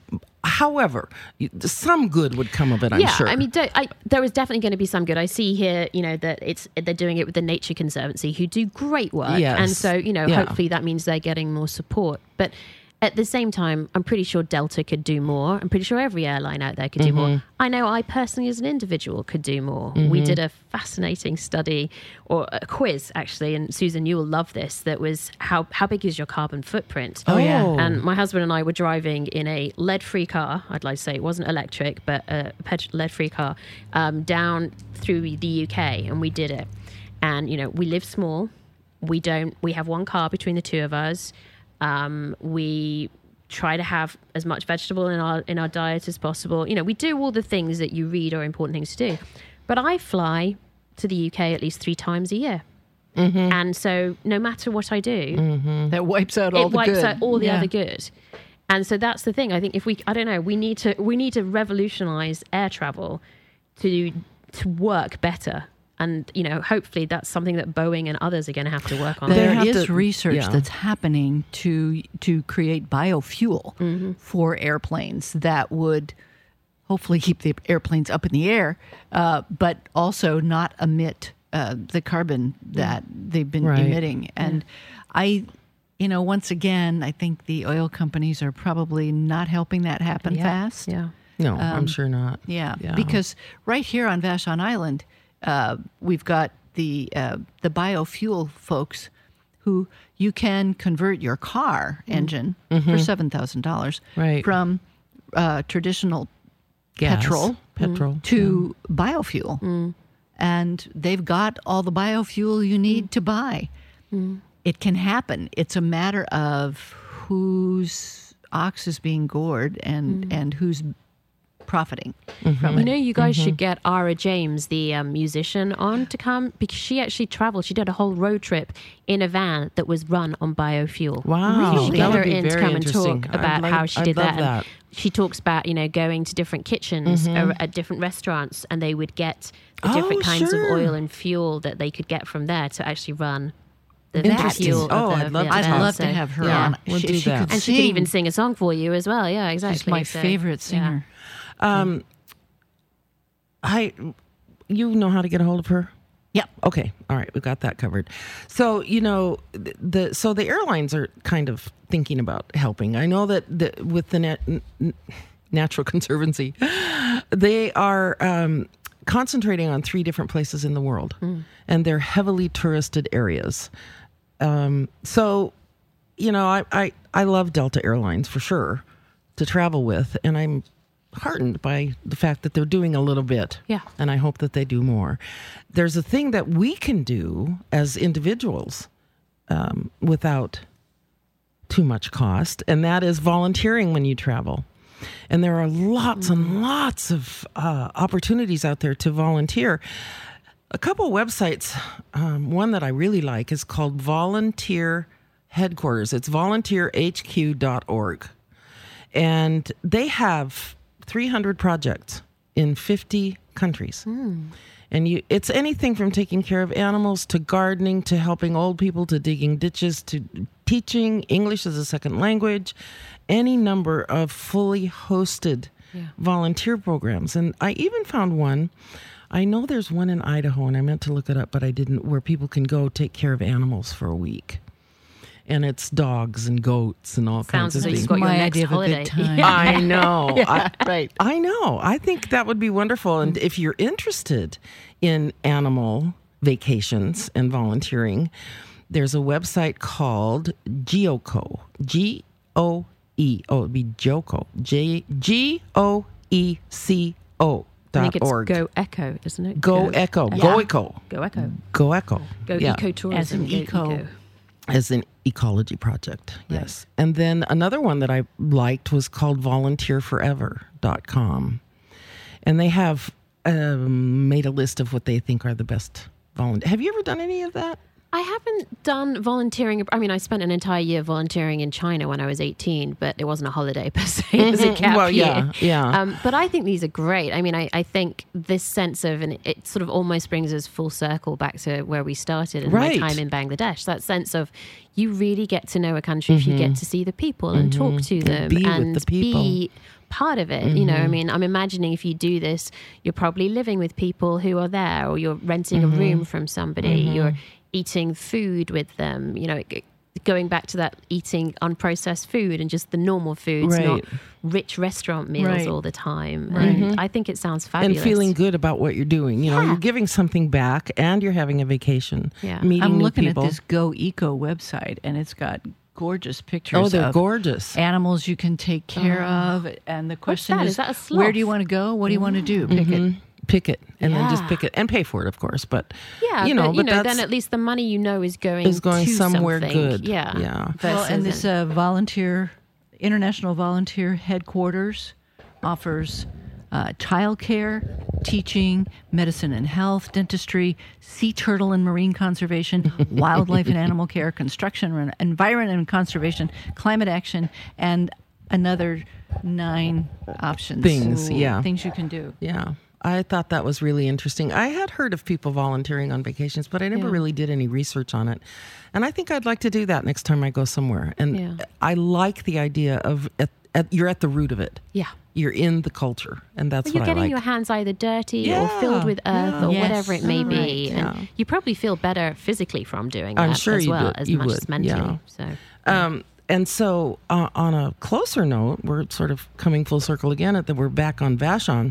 [SPEAKER 2] However, you- some good would come of it. I'm
[SPEAKER 1] yeah,
[SPEAKER 2] sure.
[SPEAKER 1] I mean, don't, I, there is definitely going to be some good. I see here, you know, that it's they're doing it with the Nature Conservancy, who do great work,
[SPEAKER 2] Yes.
[SPEAKER 1] and so you know,
[SPEAKER 2] Yeah.
[SPEAKER 1] hopefully that means they're getting more support. But at the same time, I'm pretty sure Delta could do more. I'm pretty sure every airline out there could do
[SPEAKER 2] Mm-hmm.
[SPEAKER 1] more. I know I personally, as an individual, could do more. We did a fascinating study, or a quiz, actually, and Susan, you will love this, that was how, how big is your carbon footprint?
[SPEAKER 2] Oh, yeah.
[SPEAKER 1] And my husband and I were driving in a lead-free car, I'd like to say. It wasn't electric, but a pet- lead-free car, um, down through the U K, and we did it. And, you know, we live small. We don't, we have one car between the two of us. Um, we try to have as much vegetable in our in our diet as possible. You know, we do all the things that you read are important things to do. But I fly to the U K at least three times a year. And so no matter what I do,
[SPEAKER 3] That wipes out all
[SPEAKER 1] it
[SPEAKER 3] the
[SPEAKER 1] wipes
[SPEAKER 3] good.
[SPEAKER 1] out all the
[SPEAKER 3] Yeah.
[SPEAKER 1] other good. And so that's the thing. I think if we, I don't know, we need to we need to revolutionize air travel to to work better. And you know, hopefully that's something that Boeing and others are going to have to work on.
[SPEAKER 2] They
[SPEAKER 3] There
[SPEAKER 2] have
[SPEAKER 3] is
[SPEAKER 2] to-
[SPEAKER 3] research
[SPEAKER 2] yeah.
[SPEAKER 3] that's happening to to create biofuel
[SPEAKER 1] Mm-hmm.
[SPEAKER 3] for airplanes that would hopefully keep the airplanes up in the air, uh, but also not emit uh, the carbon that they've been
[SPEAKER 2] Right.
[SPEAKER 3] emitting. And I, you know, once again, I think the oil companies are probably not helping that happen
[SPEAKER 1] yeah.
[SPEAKER 3] fast.
[SPEAKER 1] Yeah.
[SPEAKER 2] No, I'm sure not.
[SPEAKER 3] Yeah,
[SPEAKER 2] Yeah.
[SPEAKER 3] because right here on Vashon Island, uh, we've got the uh, the biofuel folks who you can convert your car engine for seven thousand dollars
[SPEAKER 2] Right.
[SPEAKER 3] from uh, traditional
[SPEAKER 2] Gas,
[SPEAKER 3] petrol
[SPEAKER 2] petrol
[SPEAKER 3] to biofuel, and they've got all the biofuel you need to buy. It can happen. It's a matter of whose ox is being gored and and who's profiting from
[SPEAKER 1] You
[SPEAKER 3] it.
[SPEAKER 1] know, you guys should get Ara James, the um, musician, on to come because she actually traveled. She did a whole road trip in a van that was run on biofuel.
[SPEAKER 2] Wow,
[SPEAKER 1] You should
[SPEAKER 2] that
[SPEAKER 1] get
[SPEAKER 2] would
[SPEAKER 1] her
[SPEAKER 2] be
[SPEAKER 1] in to
[SPEAKER 2] very
[SPEAKER 1] come and
[SPEAKER 2] interesting.
[SPEAKER 1] talk
[SPEAKER 2] I'd
[SPEAKER 1] about
[SPEAKER 2] like-
[SPEAKER 1] how she
[SPEAKER 2] I'd
[SPEAKER 1] did
[SPEAKER 2] love
[SPEAKER 1] that. And
[SPEAKER 2] that.
[SPEAKER 1] she talks about, you know, going to different kitchens or at different restaurants, and they would get the different
[SPEAKER 2] Oh,
[SPEAKER 1] kinds
[SPEAKER 2] sure.
[SPEAKER 1] of oil and fuel that they could get from there to actually run the
[SPEAKER 2] Interesting.
[SPEAKER 1] fuel.
[SPEAKER 2] Oh,
[SPEAKER 1] of the,
[SPEAKER 2] I'd love
[SPEAKER 1] yeah,
[SPEAKER 2] to
[SPEAKER 3] I'd
[SPEAKER 2] talk.
[SPEAKER 3] love
[SPEAKER 1] so,
[SPEAKER 3] to have her
[SPEAKER 1] yeah.
[SPEAKER 3] on.
[SPEAKER 2] We'll
[SPEAKER 3] She-
[SPEAKER 2] do
[SPEAKER 3] she
[SPEAKER 2] that.
[SPEAKER 3] could
[SPEAKER 1] And she could
[SPEAKER 3] sing.
[SPEAKER 1] even sing a song for you as well. Yeah, exactly.
[SPEAKER 3] She's my
[SPEAKER 1] So,
[SPEAKER 3] favorite
[SPEAKER 1] yeah.
[SPEAKER 3] singer.
[SPEAKER 2] Um, I, you know how to get a hold of her?
[SPEAKER 3] Yep.
[SPEAKER 2] Okay, all right, we've got that covered. So you know the, the so the airlines are kind of thinking about helping. I know that the, with the nat, n- Natural Conservancy, they are um, concentrating on three different places in the world, and they're heavily touristed areas. Um, so, you know, I, I I love Delta Airlines for sure to travel with, and I'm heartened by the fact that they're doing a little bit.
[SPEAKER 1] Yeah.
[SPEAKER 2] And I hope that they do more. There's a thing that we can do as individuals um, without too much cost, and that is volunteering when you travel. And there are lots and lots of uh, opportunities out there to volunteer. A couple websites, um, one that I really like is called Volunteer Headquarters. It's volunteer h q dot org. And they have three hundred projects in fifty countries. And you, it's anything from taking care of animals to gardening to helping old people to digging ditches to teaching English as a second language, any number of fully hosted volunteer programs. And I even found one, I know there's one in Idaho, and I meant to look it up, but I didn't, where people can go take care of animals for a week. And it's dogs and goats and all
[SPEAKER 1] Sounds
[SPEAKER 2] kinds
[SPEAKER 1] as
[SPEAKER 2] of
[SPEAKER 1] though
[SPEAKER 2] things.
[SPEAKER 1] you've got your
[SPEAKER 3] My
[SPEAKER 1] next
[SPEAKER 3] idea of a
[SPEAKER 1] holiday.
[SPEAKER 3] good time.
[SPEAKER 2] I know. I,
[SPEAKER 3] right.
[SPEAKER 2] I know. I think that would be wonderful. And if you're interested in animal vacations and volunteering, there's a website called Geoco. G O E. Oh, it'd be Joco. J G O E C O
[SPEAKER 1] I think
[SPEAKER 2] dot
[SPEAKER 1] it's
[SPEAKER 2] org.
[SPEAKER 1] Go Echo, isn't it?
[SPEAKER 2] Go Echo. Go Echo.
[SPEAKER 1] Go Echo.
[SPEAKER 2] Go Echo.
[SPEAKER 1] Go
[SPEAKER 2] Yeah.
[SPEAKER 1] ecotourism.
[SPEAKER 3] As an
[SPEAKER 1] Go
[SPEAKER 3] eco.
[SPEAKER 2] As an ecology project, yes. And then another one that I liked was called volunteer forever dot com. And they have um, made a list of what they think are the best volunteer. Have you ever done any of that?
[SPEAKER 1] I haven't done volunteering. I mean, I spent an entire year volunteering in China when I was eighteen, but it wasn't a holiday per se. It was a gap
[SPEAKER 2] Well, yeah,
[SPEAKER 1] year.
[SPEAKER 2] yeah.
[SPEAKER 1] Um, but I think these are great. I mean, I, I think this sense of, and it sort of almost brings us full circle back to where we started in
[SPEAKER 2] Right.
[SPEAKER 1] my time in Bangladesh. That sense of you really get to know a country if you get to see the people and talk to them
[SPEAKER 2] Be with
[SPEAKER 1] and
[SPEAKER 2] the people.
[SPEAKER 1] be part of it. You know, I mean, I'm imagining if you do this, you're probably living with people who are there, or you're renting a room from somebody, you're eating food with them, you know, g- going back to that eating unprocessed food and just the normal foods,
[SPEAKER 2] Right.
[SPEAKER 1] not rich restaurant meals
[SPEAKER 3] Right.
[SPEAKER 1] all the time. And I think it sounds fabulous.
[SPEAKER 2] And feeling good about what you're doing. You know,
[SPEAKER 1] Yeah.
[SPEAKER 2] you're giving something back and you're having a vacation.
[SPEAKER 1] Yeah.
[SPEAKER 2] Meeting
[SPEAKER 3] I'm
[SPEAKER 2] new
[SPEAKER 3] looking
[SPEAKER 2] people.
[SPEAKER 3] at this Go Eco website, and it's got gorgeous pictures
[SPEAKER 2] Oh, they're
[SPEAKER 3] of
[SPEAKER 2] gorgeous.
[SPEAKER 3] animals you can take care of. And the question
[SPEAKER 1] that?
[SPEAKER 3] is,
[SPEAKER 1] Is that a
[SPEAKER 3] where do you
[SPEAKER 1] sloth?
[SPEAKER 3] want to go? What do you want to do? Pick it.
[SPEAKER 2] Pick it and then just
[SPEAKER 1] Yeah.
[SPEAKER 2] pick it and pay for it, of course. But
[SPEAKER 1] yeah,
[SPEAKER 2] you know,
[SPEAKER 1] but, you
[SPEAKER 2] but
[SPEAKER 1] know,
[SPEAKER 2] that's
[SPEAKER 1] then at least the money you know is going
[SPEAKER 2] is going
[SPEAKER 1] to
[SPEAKER 2] somewhere
[SPEAKER 1] something.
[SPEAKER 2] good.
[SPEAKER 1] Yeah,
[SPEAKER 2] Yeah.
[SPEAKER 3] Well, and
[SPEAKER 1] Versus
[SPEAKER 3] this
[SPEAKER 1] an-
[SPEAKER 3] uh, volunteer, International Volunteer Headquarters offers uh, childcare, teaching, medicine and health, dentistry, sea turtle and marine conservation, wildlife and animal care, construction, environment and conservation, climate action, and another nine options.
[SPEAKER 2] Things, yeah.
[SPEAKER 3] Things you can do.
[SPEAKER 2] Yeah. I thought that was really interesting. I had heard of people volunteering on vacations, but I never
[SPEAKER 1] Yeah.
[SPEAKER 2] really did any research on it. And I think I'd like to do that next time I go somewhere. And
[SPEAKER 1] Yeah.
[SPEAKER 2] I like the idea of at, at, you're at the root of it.
[SPEAKER 1] Yeah.
[SPEAKER 2] You're in the culture, and that's
[SPEAKER 1] Well, you're
[SPEAKER 2] what I
[SPEAKER 1] getting
[SPEAKER 2] like.
[SPEAKER 1] your hands either dirty
[SPEAKER 2] Yeah,
[SPEAKER 1] or filled with earth
[SPEAKER 2] yeah.
[SPEAKER 1] or
[SPEAKER 3] Yes.
[SPEAKER 1] whatever it may be.
[SPEAKER 2] Right,
[SPEAKER 1] And
[SPEAKER 2] yeah.
[SPEAKER 1] you probably feel better physically from doing that
[SPEAKER 2] I'm sure
[SPEAKER 1] as
[SPEAKER 2] you
[SPEAKER 1] well
[SPEAKER 2] would-
[SPEAKER 1] as
[SPEAKER 2] you
[SPEAKER 1] much
[SPEAKER 2] would,
[SPEAKER 1] as mentally.
[SPEAKER 2] yeah.
[SPEAKER 1] So
[SPEAKER 2] Um, and so, uh, on a closer note, we're sort of coming full circle again at that we're back on Vashon.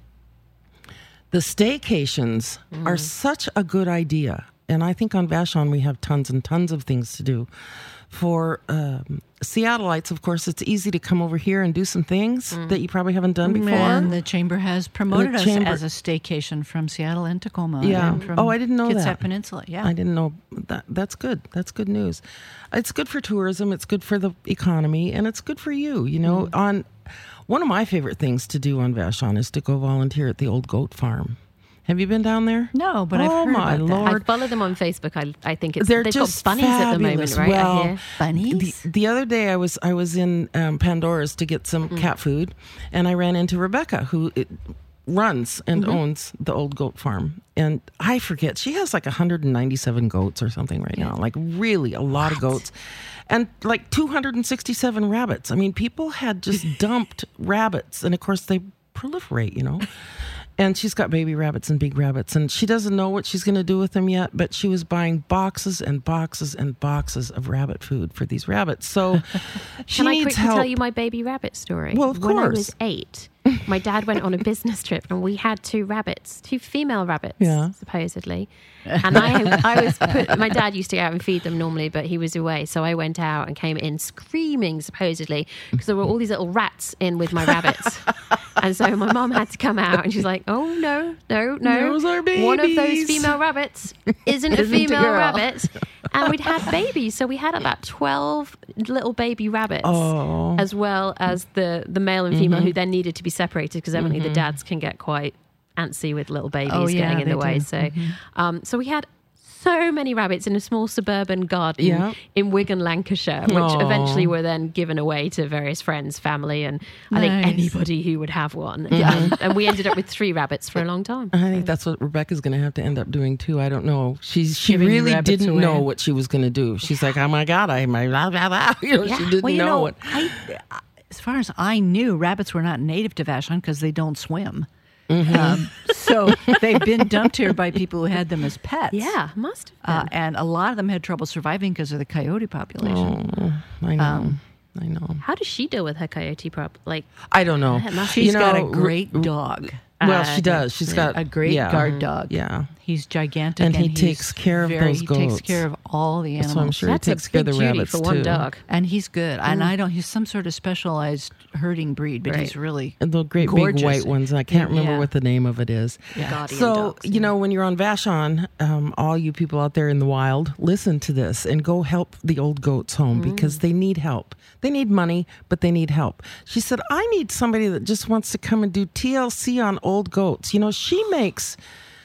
[SPEAKER 2] The staycations
[SPEAKER 1] Mm.
[SPEAKER 2] are such a good idea. And I think on Vashon we have tons and tons of things to do. For um, Seattleites, of course, it's easy to come over here and do some things
[SPEAKER 1] Mm.
[SPEAKER 2] that you probably haven't done before.
[SPEAKER 3] And the chamber has promoted
[SPEAKER 2] The
[SPEAKER 3] us
[SPEAKER 2] chamber-
[SPEAKER 3] as a staycation from Seattle and Tacoma.
[SPEAKER 2] Yeah.
[SPEAKER 3] And from
[SPEAKER 2] Oh, I didn't know
[SPEAKER 3] Kitsap
[SPEAKER 2] that.
[SPEAKER 3] Peninsula. Yeah.
[SPEAKER 2] I didn't know that. That's good. That's good news. It's good for tourism. It's good for the economy, and it's good for you. You know,
[SPEAKER 3] Mm.
[SPEAKER 2] on one of my favorite things to do on Vashon is to go volunteer at the old goat farm. Have you been down there?
[SPEAKER 3] No, but I've
[SPEAKER 2] Oh,
[SPEAKER 3] heard
[SPEAKER 2] my
[SPEAKER 3] about that.
[SPEAKER 2] Lord.
[SPEAKER 1] I follow them on Facebook. I, I think it's
[SPEAKER 2] They're
[SPEAKER 1] they've
[SPEAKER 2] just
[SPEAKER 1] got bunnies at the moment,
[SPEAKER 2] fabulous.
[SPEAKER 1] right?
[SPEAKER 2] Well,
[SPEAKER 1] I hear.
[SPEAKER 3] Bunnies?
[SPEAKER 2] The, the other day, I was I was in um, Pandora's to get some cat food, and I ran into Rebecca, who it, runs and owns the old goat farm. And I forget, she has like one hundred ninety-seven goats or something right now, like really a lot of goats. And like two hundred sixty-seven rabbits. I mean, people had just dumped rabbits, and of course they proliferate, you know. And she's got baby rabbits and big rabbits, and she doesn't know what she's going to do with them yet, but she was buying boxes and boxes and boxes of rabbit food for these rabbits. So she
[SPEAKER 1] Can I
[SPEAKER 2] needs
[SPEAKER 1] quickly
[SPEAKER 2] help.
[SPEAKER 1] tell you my baby rabbit story?
[SPEAKER 2] Well, of
[SPEAKER 1] When I
[SPEAKER 2] course.
[SPEAKER 1] was eight, my dad went on a business trip and we had two rabbits, two female rabbits,
[SPEAKER 2] Yeah.
[SPEAKER 1] supposedly. And I, I was put, my dad used to go out and feed them normally, but he was away. So I went out and came in screaming, supposedly, because there were all these little rats in with my rabbits. And so my mom had to come out and she's like, oh, no, no, no.
[SPEAKER 2] Those are
[SPEAKER 1] One of those
[SPEAKER 2] babies."
[SPEAKER 1] female rabbits isn't a
[SPEAKER 3] Isn't a
[SPEAKER 1] female
[SPEAKER 3] girl.
[SPEAKER 1] rabbit. And we'd had babies. So we had about twelve little baby rabbits,
[SPEAKER 2] Oh.
[SPEAKER 1] as well as the, the male and female who then needed to be separated because evidently the dads can get quite antsy with little babies
[SPEAKER 3] Oh, yeah,
[SPEAKER 1] getting in the
[SPEAKER 3] they
[SPEAKER 1] way.
[SPEAKER 3] do.
[SPEAKER 1] So, um, so we had so many rabbits in a small suburban garden
[SPEAKER 2] Yeah.
[SPEAKER 1] in Wigan, Lancashire, which
[SPEAKER 2] Aw.
[SPEAKER 1] eventually were then given away to various friends, family, and I think
[SPEAKER 3] Nice.
[SPEAKER 1] anybody who would have one. Um, and we ended up with three rabbits for a long time.
[SPEAKER 2] I think that's what Rebecca's going to have to end up doing too. I don't know. She's she
[SPEAKER 3] Giving
[SPEAKER 2] really
[SPEAKER 3] rabbits
[SPEAKER 2] didn't
[SPEAKER 3] away.
[SPEAKER 2] know what she was going to do. She's like, oh my god, I my blah, blah, blah. You know,
[SPEAKER 1] Yeah.
[SPEAKER 2] she didn't
[SPEAKER 3] Well, you
[SPEAKER 2] know,
[SPEAKER 3] know,
[SPEAKER 2] what.
[SPEAKER 3] I, as far as I knew, rabbits were not native to Vashon because they don't swim.
[SPEAKER 2] Mm-hmm.
[SPEAKER 3] Um, so they've been dumped here by people who had them as pets.
[SPEAKER 1] Yeah, must have
[SPEAKER 3] Uh, and a lot of them had trouble surviving because of the coyote population.
[SPEAKER 2] Oh, I know.
[SPEAKER 3] Um,
[SPEAKER 2] I know.
[SPEAKER 1] How does she deal with her coyote problem? Like,
[SPEAKER 2] I don't know.
[SPEAKER 3] She's
[SPEAKER 2] You know,
[SPEAKER 3] got a
[SPEAKER 2] r-
[SPEAKER 3] great dog.
[SPEAKER 2] Well,
[SPEAKER 1] Uh,
[SPEAKER 2] she does. She's got
[SPEAKER 3] A great
[SPEAKER 2] yeah,
[SPEAKER 3] guard dog.
[SPEAKER 2] Yeah.
[SPEAKER 3] He's gigantic,
[SPEAKER 2] And he
[SPEAKER 3] he's
[SPEAKER 2] takes care of
[SPEAKER 3] very,
[SPEAKER 2] those
[SPEAKER 3] He takes
[SPEAKER 2] goats.
[SPEAKER 3] care of all the animals.
[SPEAKER 2] So I'm sure
[SPEAKER 1] that's
[SPEAKER 2] he
[SPEAKER 1] a
[SPEAKER 2] takes care of
[SPEAKER 1] big
[SPEAKER 2] the
[SPEAKER 1] duty
[SPEAKER 2] rabbits
[SPEAKER 1] for one
[SPEAKER 2] too.
[SPEAKER 1] dog.
[SPEAKER 3] And he's good. And I don't. He's some sort of specialized herding breed, but
[SPEAKER 1] Right.
[SPEAKER 3] he's really
[SPEAKER 2] And the great
[SPEAKER 3] gorgeous.
[SPEAKER 2] big white ones. I can't remember
[SPEAKER 3] Yeah.
[SPEAKER 2] what the name of it is.
[SPEAKER 1] Guardian
[SPEAKER 2] So,
[SPEAKER 1] dogs,
[SPEAKER 2] you know, when you're on Vashon, um, all you people out there in the wild, listen to this and go help the old goats home because they need help. They need money, but they need help. She said, I need somebody that just wants to come and do T L C on old goats. You know, she makes...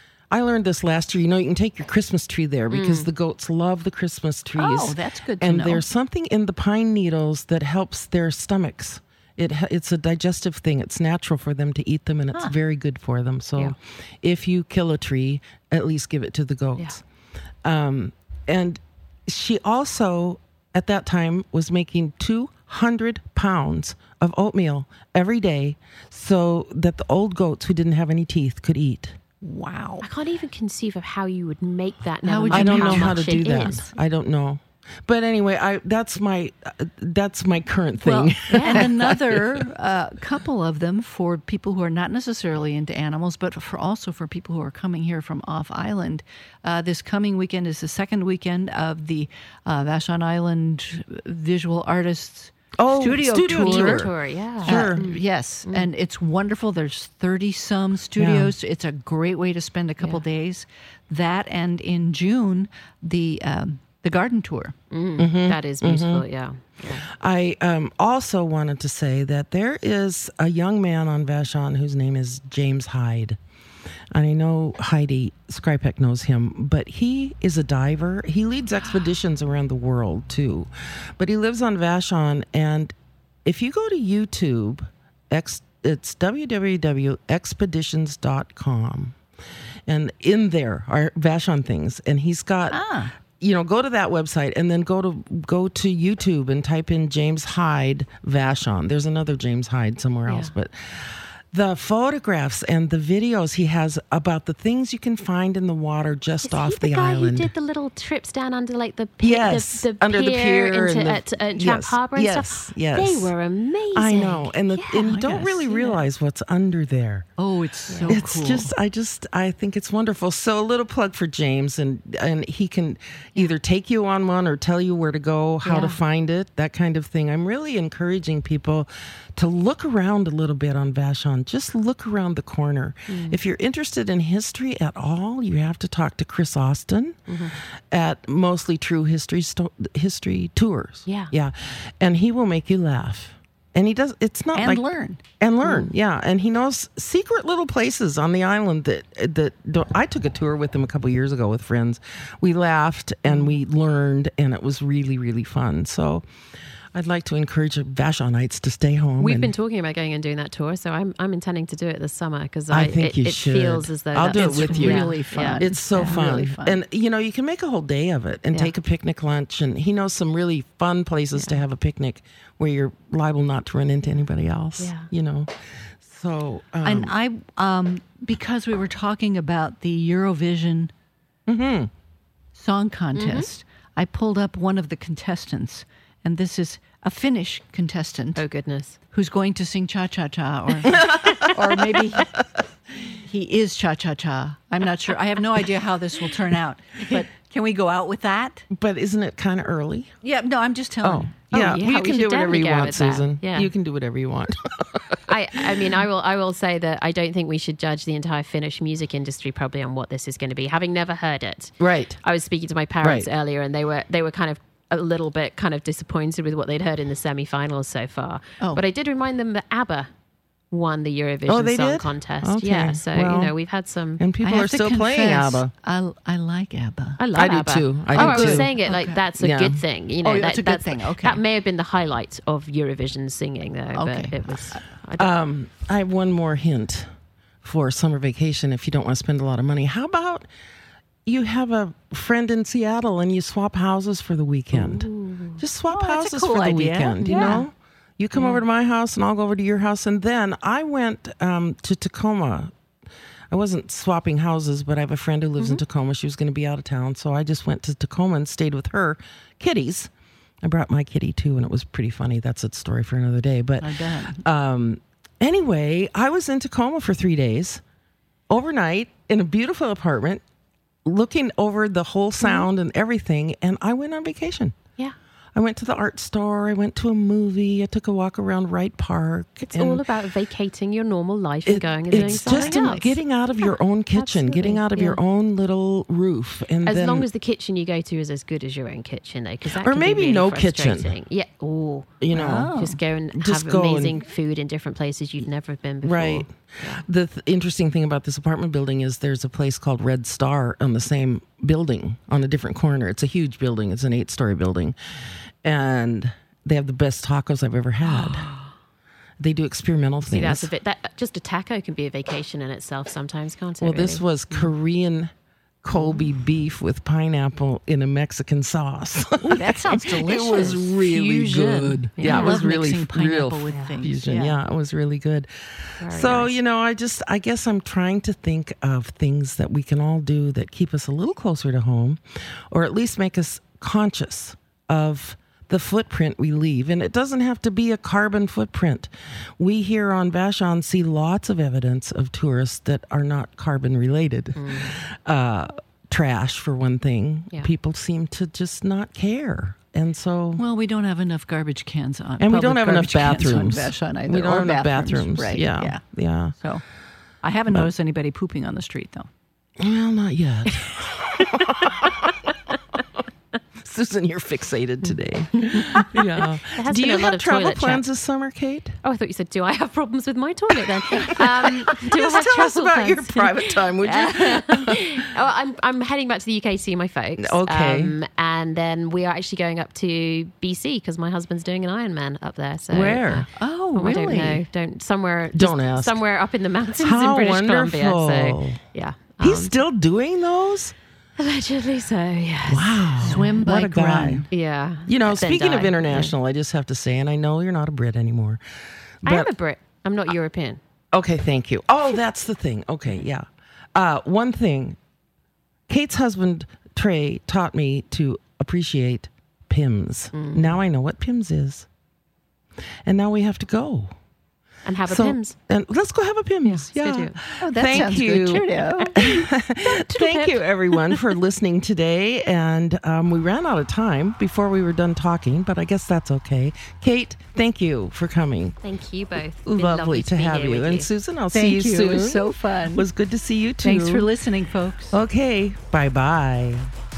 [SPEAKER 2] I learned this last year. You know, you can take your Christmas tree there because the goats love the Christmas trees.
[SPEAKER 3] Oh, that's good to
[SPEAKER 2] and
[SPEAKER 3] know.
[SPEAKER 2] there's something in the pine needles that helps their stomachs. It ha- it's a digestive thing. It's natural for them to eat them, and it's very good for them. So,
[SPEAKER 1] Yeah.
[SPEAKER 2] if you kill a tree, at least give it to the goats. Um, and she also, at that time, was making two hundred pounds of oatmeal every day, so that the old goats who didn't have any teeth could eat.
[SPEAKER 3] wow.
[SPEAKER 1] I can't even conceive of how you would make that.
[SPEAKER 3] How
[SPEAKER 1] Now
[SPEAKER 3] would
[SPEAKER 1] and
[SPEAKER 3] you
[SPEAKER 2] I don't
[SPEAKER 3] make
[SPEAKER 2] know
[SPEAKER 3] it?
[SPEAKER 2] how to
[SPEAKER 1] much
[SPEAKER 2] do
[SPEAKER 1] it
[SPEAKER 2] that.
[SPEAKER 1] is.
[SPEAKER 2] I don't know. But anyway, I that's my uh, that's my current thing.
[SPEAKER 3] Well, and another uh, couple of them for people who are not necessarily into animals, but for also for people who are coming here from off island. Uh, this coming weekend is the second weekend of the uh, Vashon Island Visual Artists
[SPEAKER 2] Oh,
[SPEAKER 3] Studio,
[SPEAKER 2] studio
[SPEAKER 3] Tour.
[SPEAKER 2] tour.
[SPEAKER 1] Tour, yeah.
[SPEAKER 2] Sure.
[SPEAKER 3] Uh, yes, and it's wonderful. There's thirty some studios. It's a great way to spend a couple
[SPEAKER 1] Yeah.
[SPEAKER 3] days. That and in June, the um, the garden tour.
[SPEAKER 1] Mm,
[SPEAKER 2] Mm-hmm.
[SPEAKER 1] that is beautiful. Yeah. yeah.
[SPEAKER 2] I um, also wanted to say that there is a young man on Vashon whose name is James Hyde. And I know Heidi Skrypek knows him, but he is a diver. He leads expeditions around the world, too. But he lives on Vashon, and if you go to YouTube, ex, it's w w w dot expeditions dot com. And in there are Vashon things. And he's got...
[SPEAKER 3] Ah.
[SPEAKER 2] You know, go to that website and then go to go to YouTube and type in James Hyde Vashon. There's another James Hyde somewhere else,
[SPEAKER 1] Yeah.
[SPEAKER 2] but the photographs and the videos he has about the things you can find in the water just
[SPEAKER 1] Is
[SPEAKER 2] off
[SPEAKER 1] he the,
[SPEAKER 2] the
[SPEAKER 1] guy
[SPEAKER 2] island.
[SPEAKER 1] who did the little trips down under like the pier,
[SPEAKER 2] Yes,
[SPEAKER 1] the, the
[SPEAKER 2] under the
[SPEAKER 1] pier
[SPEAKER 2] pier
[SPEAKER 1] into
[SPEAKER 2] and the-
[SPEAKER 1] at, at Tramp
[SPEAKER 2] yes,
[SPEAKER 1] Harbour and
[SPEAKER 2] yes,
[SPEAKER 1] stuff?
[SPEAKER 2] yes.
[SPEAKER 1] They were amazing.
[SPEAKER 2] I know, and the
[SPEAKER 1] Yeah.
[SPEAKER 2] and you
[SPEAKER 3] I
[SPEAKER 2] don't
[SPEAKER 3] gotta
[SPEAKER 2] really
[SPEAKER 3] see
[SPEAKER 2] realize what's under there.
[SPEAKER 3] Oh, it's so
[SPEAKER 2] It's
[SPEAKER 3] cool.
[SPEAKER 2] just, I just, I think it's wonderful. So a little plug for James, and and he can either take you on one or tell you where to go, how
[SPEAKER 1] Yeah.
[SPEAKER 2] to find it, that kind of thing. I'm really encouraging people to look around a little bit on Vashon. Just look around the corner.
[SPEAKER 1] Mm.
[SPEAKER 2] If you're interested in history at all, you have to talk to Chris Austin
[SPEAKER 1] Mm-hmm.
[SPEAKER 2] at Mostly True History Sto- History Tours.
[SPEAKER 1] Yeah.
[SPEAKER 2] yeah, and he will make you laugh. And he does. It's not
[SPEAKER 3] and
[SPEAKER 2] like
[SPEAKER 3] learn.
[SPEAKER 2] and learn, yeah. And he knows secret little places on the island that that don't, I took a tour with him a couple years ago with friends. We laughed and we learned, and it was really really fun. So, I'd like to encourage Vashonites to stay home.
[SPEAKER 1] We've
[SPEAKER 2] and
[SPEAKER 1] been talking about going and doing that tour, so I'm I'm intending to do it this summer because
[SPEAKER 2] I
[SPEAKER 1] I,
[SPEAKER 2] think
[SPEAKER 1] it,
[SPEAKER 2] you
[SPEAKER 1] it
[SPEAKER 2] should.
[SPEAKER 1] feels as though
[SPEAKER 2] I'll do
[SPEAKER 1] that's
[SPEAKER 2] it with you.
[SPEAKER 3] Really
[SPEAKER 1] yeah,
[SPEAKER 3] fun.
[SPEAKER 1] yeah.
[SPEAKER 2] It's so
[SPEAKER 3] Yeah,
[SPEAKER 2] fun.
[SPEAKER 3] really fun.
[SPEAKER 2] And you know, you can make a whole day of it and
[SPEAKER 1] Yeah.
[SPEAKER 2] take a picnic lunch. And he knows some really fun places to have a picnic where you're liable not to run into anybody else.
[SPEAKER 1] Yeah.
[SPEAKER 2] You know, so um,
[SPEAKER 3] And I, um, because we were talking about the Eurovision
[SPEAKER 2] Mm-hmm.
[SPEAKER 3] Song Contest, I pulled up one of the contestants, and this is a Finnish contestant
[SPEAKER 1] Oh goodness.
[SPEAKER 3] who's going to sing Cha Cha Cha, or, or maybe he, he is Cha Cha Cha. I'm not sure. I have no idea how this will turn out, but can we go out with that?
[SPEAKER 2] but isn't it kind of early?
[SPEAKER 3] Yeah, no, I'm just telling.
[SPEAKER 2] Oh,
[SPEAKER 1] Oh,
[SPEAKER 2] yeah.
[SPEAKER 1] yeah,
[SPEAKER 2] you
[SPEAKER 1] we
[SPEAKER 2] can
[SPEAKER 1] should
[SPEAKER 2] do whatever
[SPEAKER 1] definitely
[SPEAKER 2] you
[SPEAKER 1] go
[SPEAKER 2] want,
[SPEAKER 1] with that.
[SPEAKER 2] Susan.
[SPEAKER 1] Yeah.
[SPEAKER 2] You can do whatever you want.
[SPEAKER 1] I, I mean, I will. I will say that I don't think we should judge the entire Finnish music industry probably on what this is going to be, having never heard it.
[SPEAKER 2] Right.
[SPEAKER 1] I was speaking to my parents
[SPEAKER 2] Right.
[SPEAKER 1] earlier, and they were they were kind of a little bit kind of disappointed with what they'd heard in the semi-finals so far.
[SPEAKER 3] Oh.
[SPEAKER 1] But I did remind them that ABBA won the Eurovision
[SPEAKER 2] Oh, they
[SPEAKER 1] Song
[SPEAKER 2] did?
[SPEAKER 1] Contest.
[SPEAKER 2] Okay.
[SPEAKER 1] Yeah, so
[SPEAKER 2] Well,
[SPEAKER 1] you know we've had some.
[SPEAKER 2] And people
[SPEAKER 3] I have
[SPEAKER 2] are
[SPEAKER 3] to
[SPEAKER 2] still playing
[SPEAKER 3] confess,
[SPEAKER 2] ABBA.
[SPEAKER 3] I, I like ABBA.
[SPEAKER 1] I love
[SPEAKER 2] I do
[SPEAKER 1] ABBA.
[SPEAKER 2] too. I
[SPEAKER 1] oh,
[SPEAKER 2] do
[SPEAKER 1] I was
[SPEAKER 2] too.
[SPEAKER 1] saying it like
[SPEAKER 3] Okay.
[SPEAKER 1] that's a
[SPEAKER 2] Yeah.
[SPEAKER 1] good thing. You know,
[SPEAKER 3] Oh,
[SPEAKER 1] that,
[SPEAKER 3] that's a good thing. Okay.
[SPEAKER 1] That may have been the highlight of Eurovision singing, though.
[SPEAKER 3] Okay.
[SPEAKER 1] But it was. I don't,
[SPEAKER 2] Um, I have one more hint for summer vacation if you don't want to spend a lot of money. How about you have a friend in Seattle and you swap houses for the weekend? Just swap
[SPEAKER 3] Oh, that's a
[SPEAKER 2] houses
[SPEAKER 3] cool
[SPEAKER 2] for the
[SPEAKER 3] idea.
[SPEAKER 2] weekend, you
[SPEAKER 3] Yeah.
[SPEAKER 2] know? You come over to my house and I'll go over to your house. And then I went um, to Tacoma. I wasn't swapping houses, but I have a friend who lives in Tacoma. She was going to be out of town. So I just went to Tacoma and stayed with her kitties. I brought my kitty too, and it was pretty funny. That's a story for another day. But
[SPEAKER 3] I bet.
[SPEAKER 2] um, anyway, I was in Tacoma for three days, overnight, in a beautiful apartment, looking over the whole sound and everything. And I went on vacation.
[SPEAKER 1] yeah.
[SPEAKER 2] I went to the art store. I went to a movie. I took a walk around Wright Park.
[SPEAKER 1] It's all about vacating your normal life and
[SPEAKER 2] It-
[SPEAKER 1] going and doing
[SPEAKER 2] it's
[SPEAKER 1] something
[SPEAKER 2] just in
[SPEAKER 1] else.
[SPEAKER 2] getting out of your own kitchen, getting
[SPEAKER 1] absolutely,
[SPEAKER 2] out of
[SPEAKER 1] yeah.
[SPEAKER 2] your own little roof, and
[SPEAKER 1] As
[SPEAKER 2] then,
[SPEAKER 1] long as the kitchen you go to is as good as your own kitchen, though, because that
[SPEAKER 2] Or
[SPEAKER 1] can be
[SPEAKER 2] maybe
[SPEAKER 1] really
[SPEAKER 2] no kitchen.
[SPEAKER 1] frustrating. Yeah. Oh,
[SPEAKER 2] you know,
[SPEAKER 3] Oh.
[SPEAKER 1] just go and
[SPEAKER 2] Just
[SPEAKER 1] have
[SPEAKER 2] go and-
[SPEAKER 1] amazing food in different places you've never been before.
[SPEAKER 2] right. The th- interesting thing about this apartment building is there's a place called Red Star on the same building on a different corner. It's a huge building. It's an eight-story building, and they have the best tacos I've ever had. They do experimental
[SPEAKER 1] See,
[SPEAKER 2] things.
[SPEAKER 1] that's a bit. That just a taco can be a vacation in itself sometimes, can't it?
[SPEAKER 2] well, this
[SPEAKER 1] really?
[SPEAKER 2] was Korean Colby beef with pineapple in a Mexican sauce.
[SPEAKER 3] Ooh, that sounds delicious.
[SPEAKER 2] It was really
[SPEAKER 3] Fusion.
[SPEAKER 2] good.
[SPEAKER 3] Yeah,
[SPEAKER 2] Yeah,
[SPEAKER 3] I
[SPEAKER 2] it was
[SPEAKER 3] love
[SPEAKER 2] really
[SPEAKER 3] mixing
[SPEAKER 2] real
[SPEAKER 3] pineapple with things.
[SPEAKER 2] fusion.
[SPEAKER 3] Yeah.
[SPEAKER 2] Yeah. it was really good.
[SPEAKER 1] Very
[SPEAKER 2] so,
[SPEAKER 1] nice.
[SPEAKER 2] you know, I just, I guess I'm trying to think of things that we can all do that keep us a little closer to home, or at least make us conscious of the footprint we leave. And it doesn't have to be a carbon footprint. We here on Vashon see lots of evidence of tourists that are not carbon related.
[SPEAKER 1] Mm.
[SPEAKER 2] Uh, trash, for one thing.
[SPEAKER 1] Yeah.
[SPEAKER 2] People seem to just not care. And so,
[SPEAKER 3] Well, we don't have enough garbage cans on.
[SPEAKER 2] and we
[SPEAKER 3] public
[SPEAKER 2] don't have enough
[SPEAKER 3] garbage cans on
[SPEAKER 2] bathrooms.
[SPEAKER 3] Vashon either,
[SPEAKER 2] we don't
[SPEAKER 3] or
[SPEAKER 2] have enough bathrooms.
[SPEAKER 3] Right.
[SPEAKER 2] Yeah.
[SPEAKER 3] Yeah.
[SPEAKER 2] Yeah.
[SPEAKER 3] So, I haven't noticed anybody pooping on the street though.
[SPEAKER 2] Well, not yet. Susan, you're fixated today. Yeah.
[SPEAKER 1] has
[SPEAKER 2] Do
[SPEAKER 1] been
[SPEAKER 2] you
[SPEAKER 1] a lot
[SPEAKER 2] have
[SPEAKER 1] of
[SPEAKER 2] travel
[SPEAKER 1] toilet
[SPEAKER 2] plans
[SPEAKER 1] chat.
[SPEAKER 2] this summer, Kate?
[SPEAKER 1] Oh, I thought you said, do I have problems with my toilet then? Um, do I
[SPEAKER 2] Just
[SPEAKER 1] have
[SPEAKER 2] tell us
[SPEAKER 1] travel
[SPEAKER 2] about
[SPEAKER 1] plans?
[SPEAKER 2] your private time, would you?
[SPEAKER 1] oh, I'm I'm heading back to the U K to see my folks.
[SPEAKER 2] Okay.
[SPEAKER 1] Um, and then we are actually going up to B C because my husband's doing an Ironman up there. So
[SPEAKER 2] Where?
[SPEAKER 1] uh,
[SPEAKER 2] Oh,
[SPEAKER 1] I don't
[SPEAKER 2] really?
[SPEAKER 1] know. Don't somewhere.
[SPEAKER 2] Don't
[SPEAKER 1] just
[SPEAKER 2] ask.
[SPEAKER 1] Somewhere up in the mountains
[SPEAKER 2] How
[SPEAKER 1] in British
[SPEAKER 2] wonderful.
[SPEAKER 1] Columbia. So yeah.
[SPEAKER 2] He's
[SPEAKER 1] um,
[SPEAKER 2] still doing those?
[SPEAKER 1] allegedly so. Yes.
[SPEAKER 2] Wow.
[SPEAKER 3] Swim,
[SPEAKER 2] What a
[SPEAKER 3] bike,
[SPEAKER 2] guy.
[SPEAKER 3] run.
[SPEAKER 1] Yeah.
[SPEAKER 2] You know,
[SPEAKER 1] Then
[SPEAKER 2] speaking of
[SPEAKER 1] die.
[SPEAKER 2] international, I just have to say, and I know you're not a Brit anymore.
[SPEAKER 1] I am
[SPEAKER 2] but-
[SPEAKER 1] a Brit. I'm not European.
[SPEAKER 2] Okay, thank you. Oh, that's the thing. Okay, yeah. Uh, one thing, Kate's husband, Trey, taught me to appreciate P I M S.
[SPEAKER 1] Mm.
[SPEAKER 2] Now I know what P I M S is. And now we have to go.
[SPEAKER 1] And have a
[SPEAKER 2] So-
[SPEAKER 1] P I M S.
[SPEAKER 2] And let's go have a P I M S.
[SPEAKER 1] Yeah,
[SPEAKER 2] Yeah.
[SPEAKER 1] let's go do it.
[SPEAKER 3] Oh, that
[SPEAKER 2] Thank
[SPEAKER 3] sounds
[SPEAKER 2] you.
[SPEAKER 3] good. Cheerio.
[SPEAKER 2] Thank you, everyone, for listening today. And um, we ran out of time before we were done talking, but I guess that's okay. Kate, thank you for coming.
[SPEAKER 1] Thank you both. It's been
[SPEAKER 2] Lovely, to
[SPEAKER 1] be
[SPEAKER 2] have
[SPEAKER 1] here
[SPEAKER 2] you.
[SPEAKER 1] with
[SPEAKER 2] And
[SPEAKER 1] you.
[SPEAKER 2] Susan, I'll
[SPEAKER 3] Thank
[SPEAKER 2] see you,
[SPEAKER 3] you.
[SPEAKER 2] soon.
[SPEAKER 3] It was so fun.
[SPEAKER 2] It was good to see you too.
[SPEAKER 3] Thanks for listening, folks.
[SPEAKER 2] Okay, bye bye.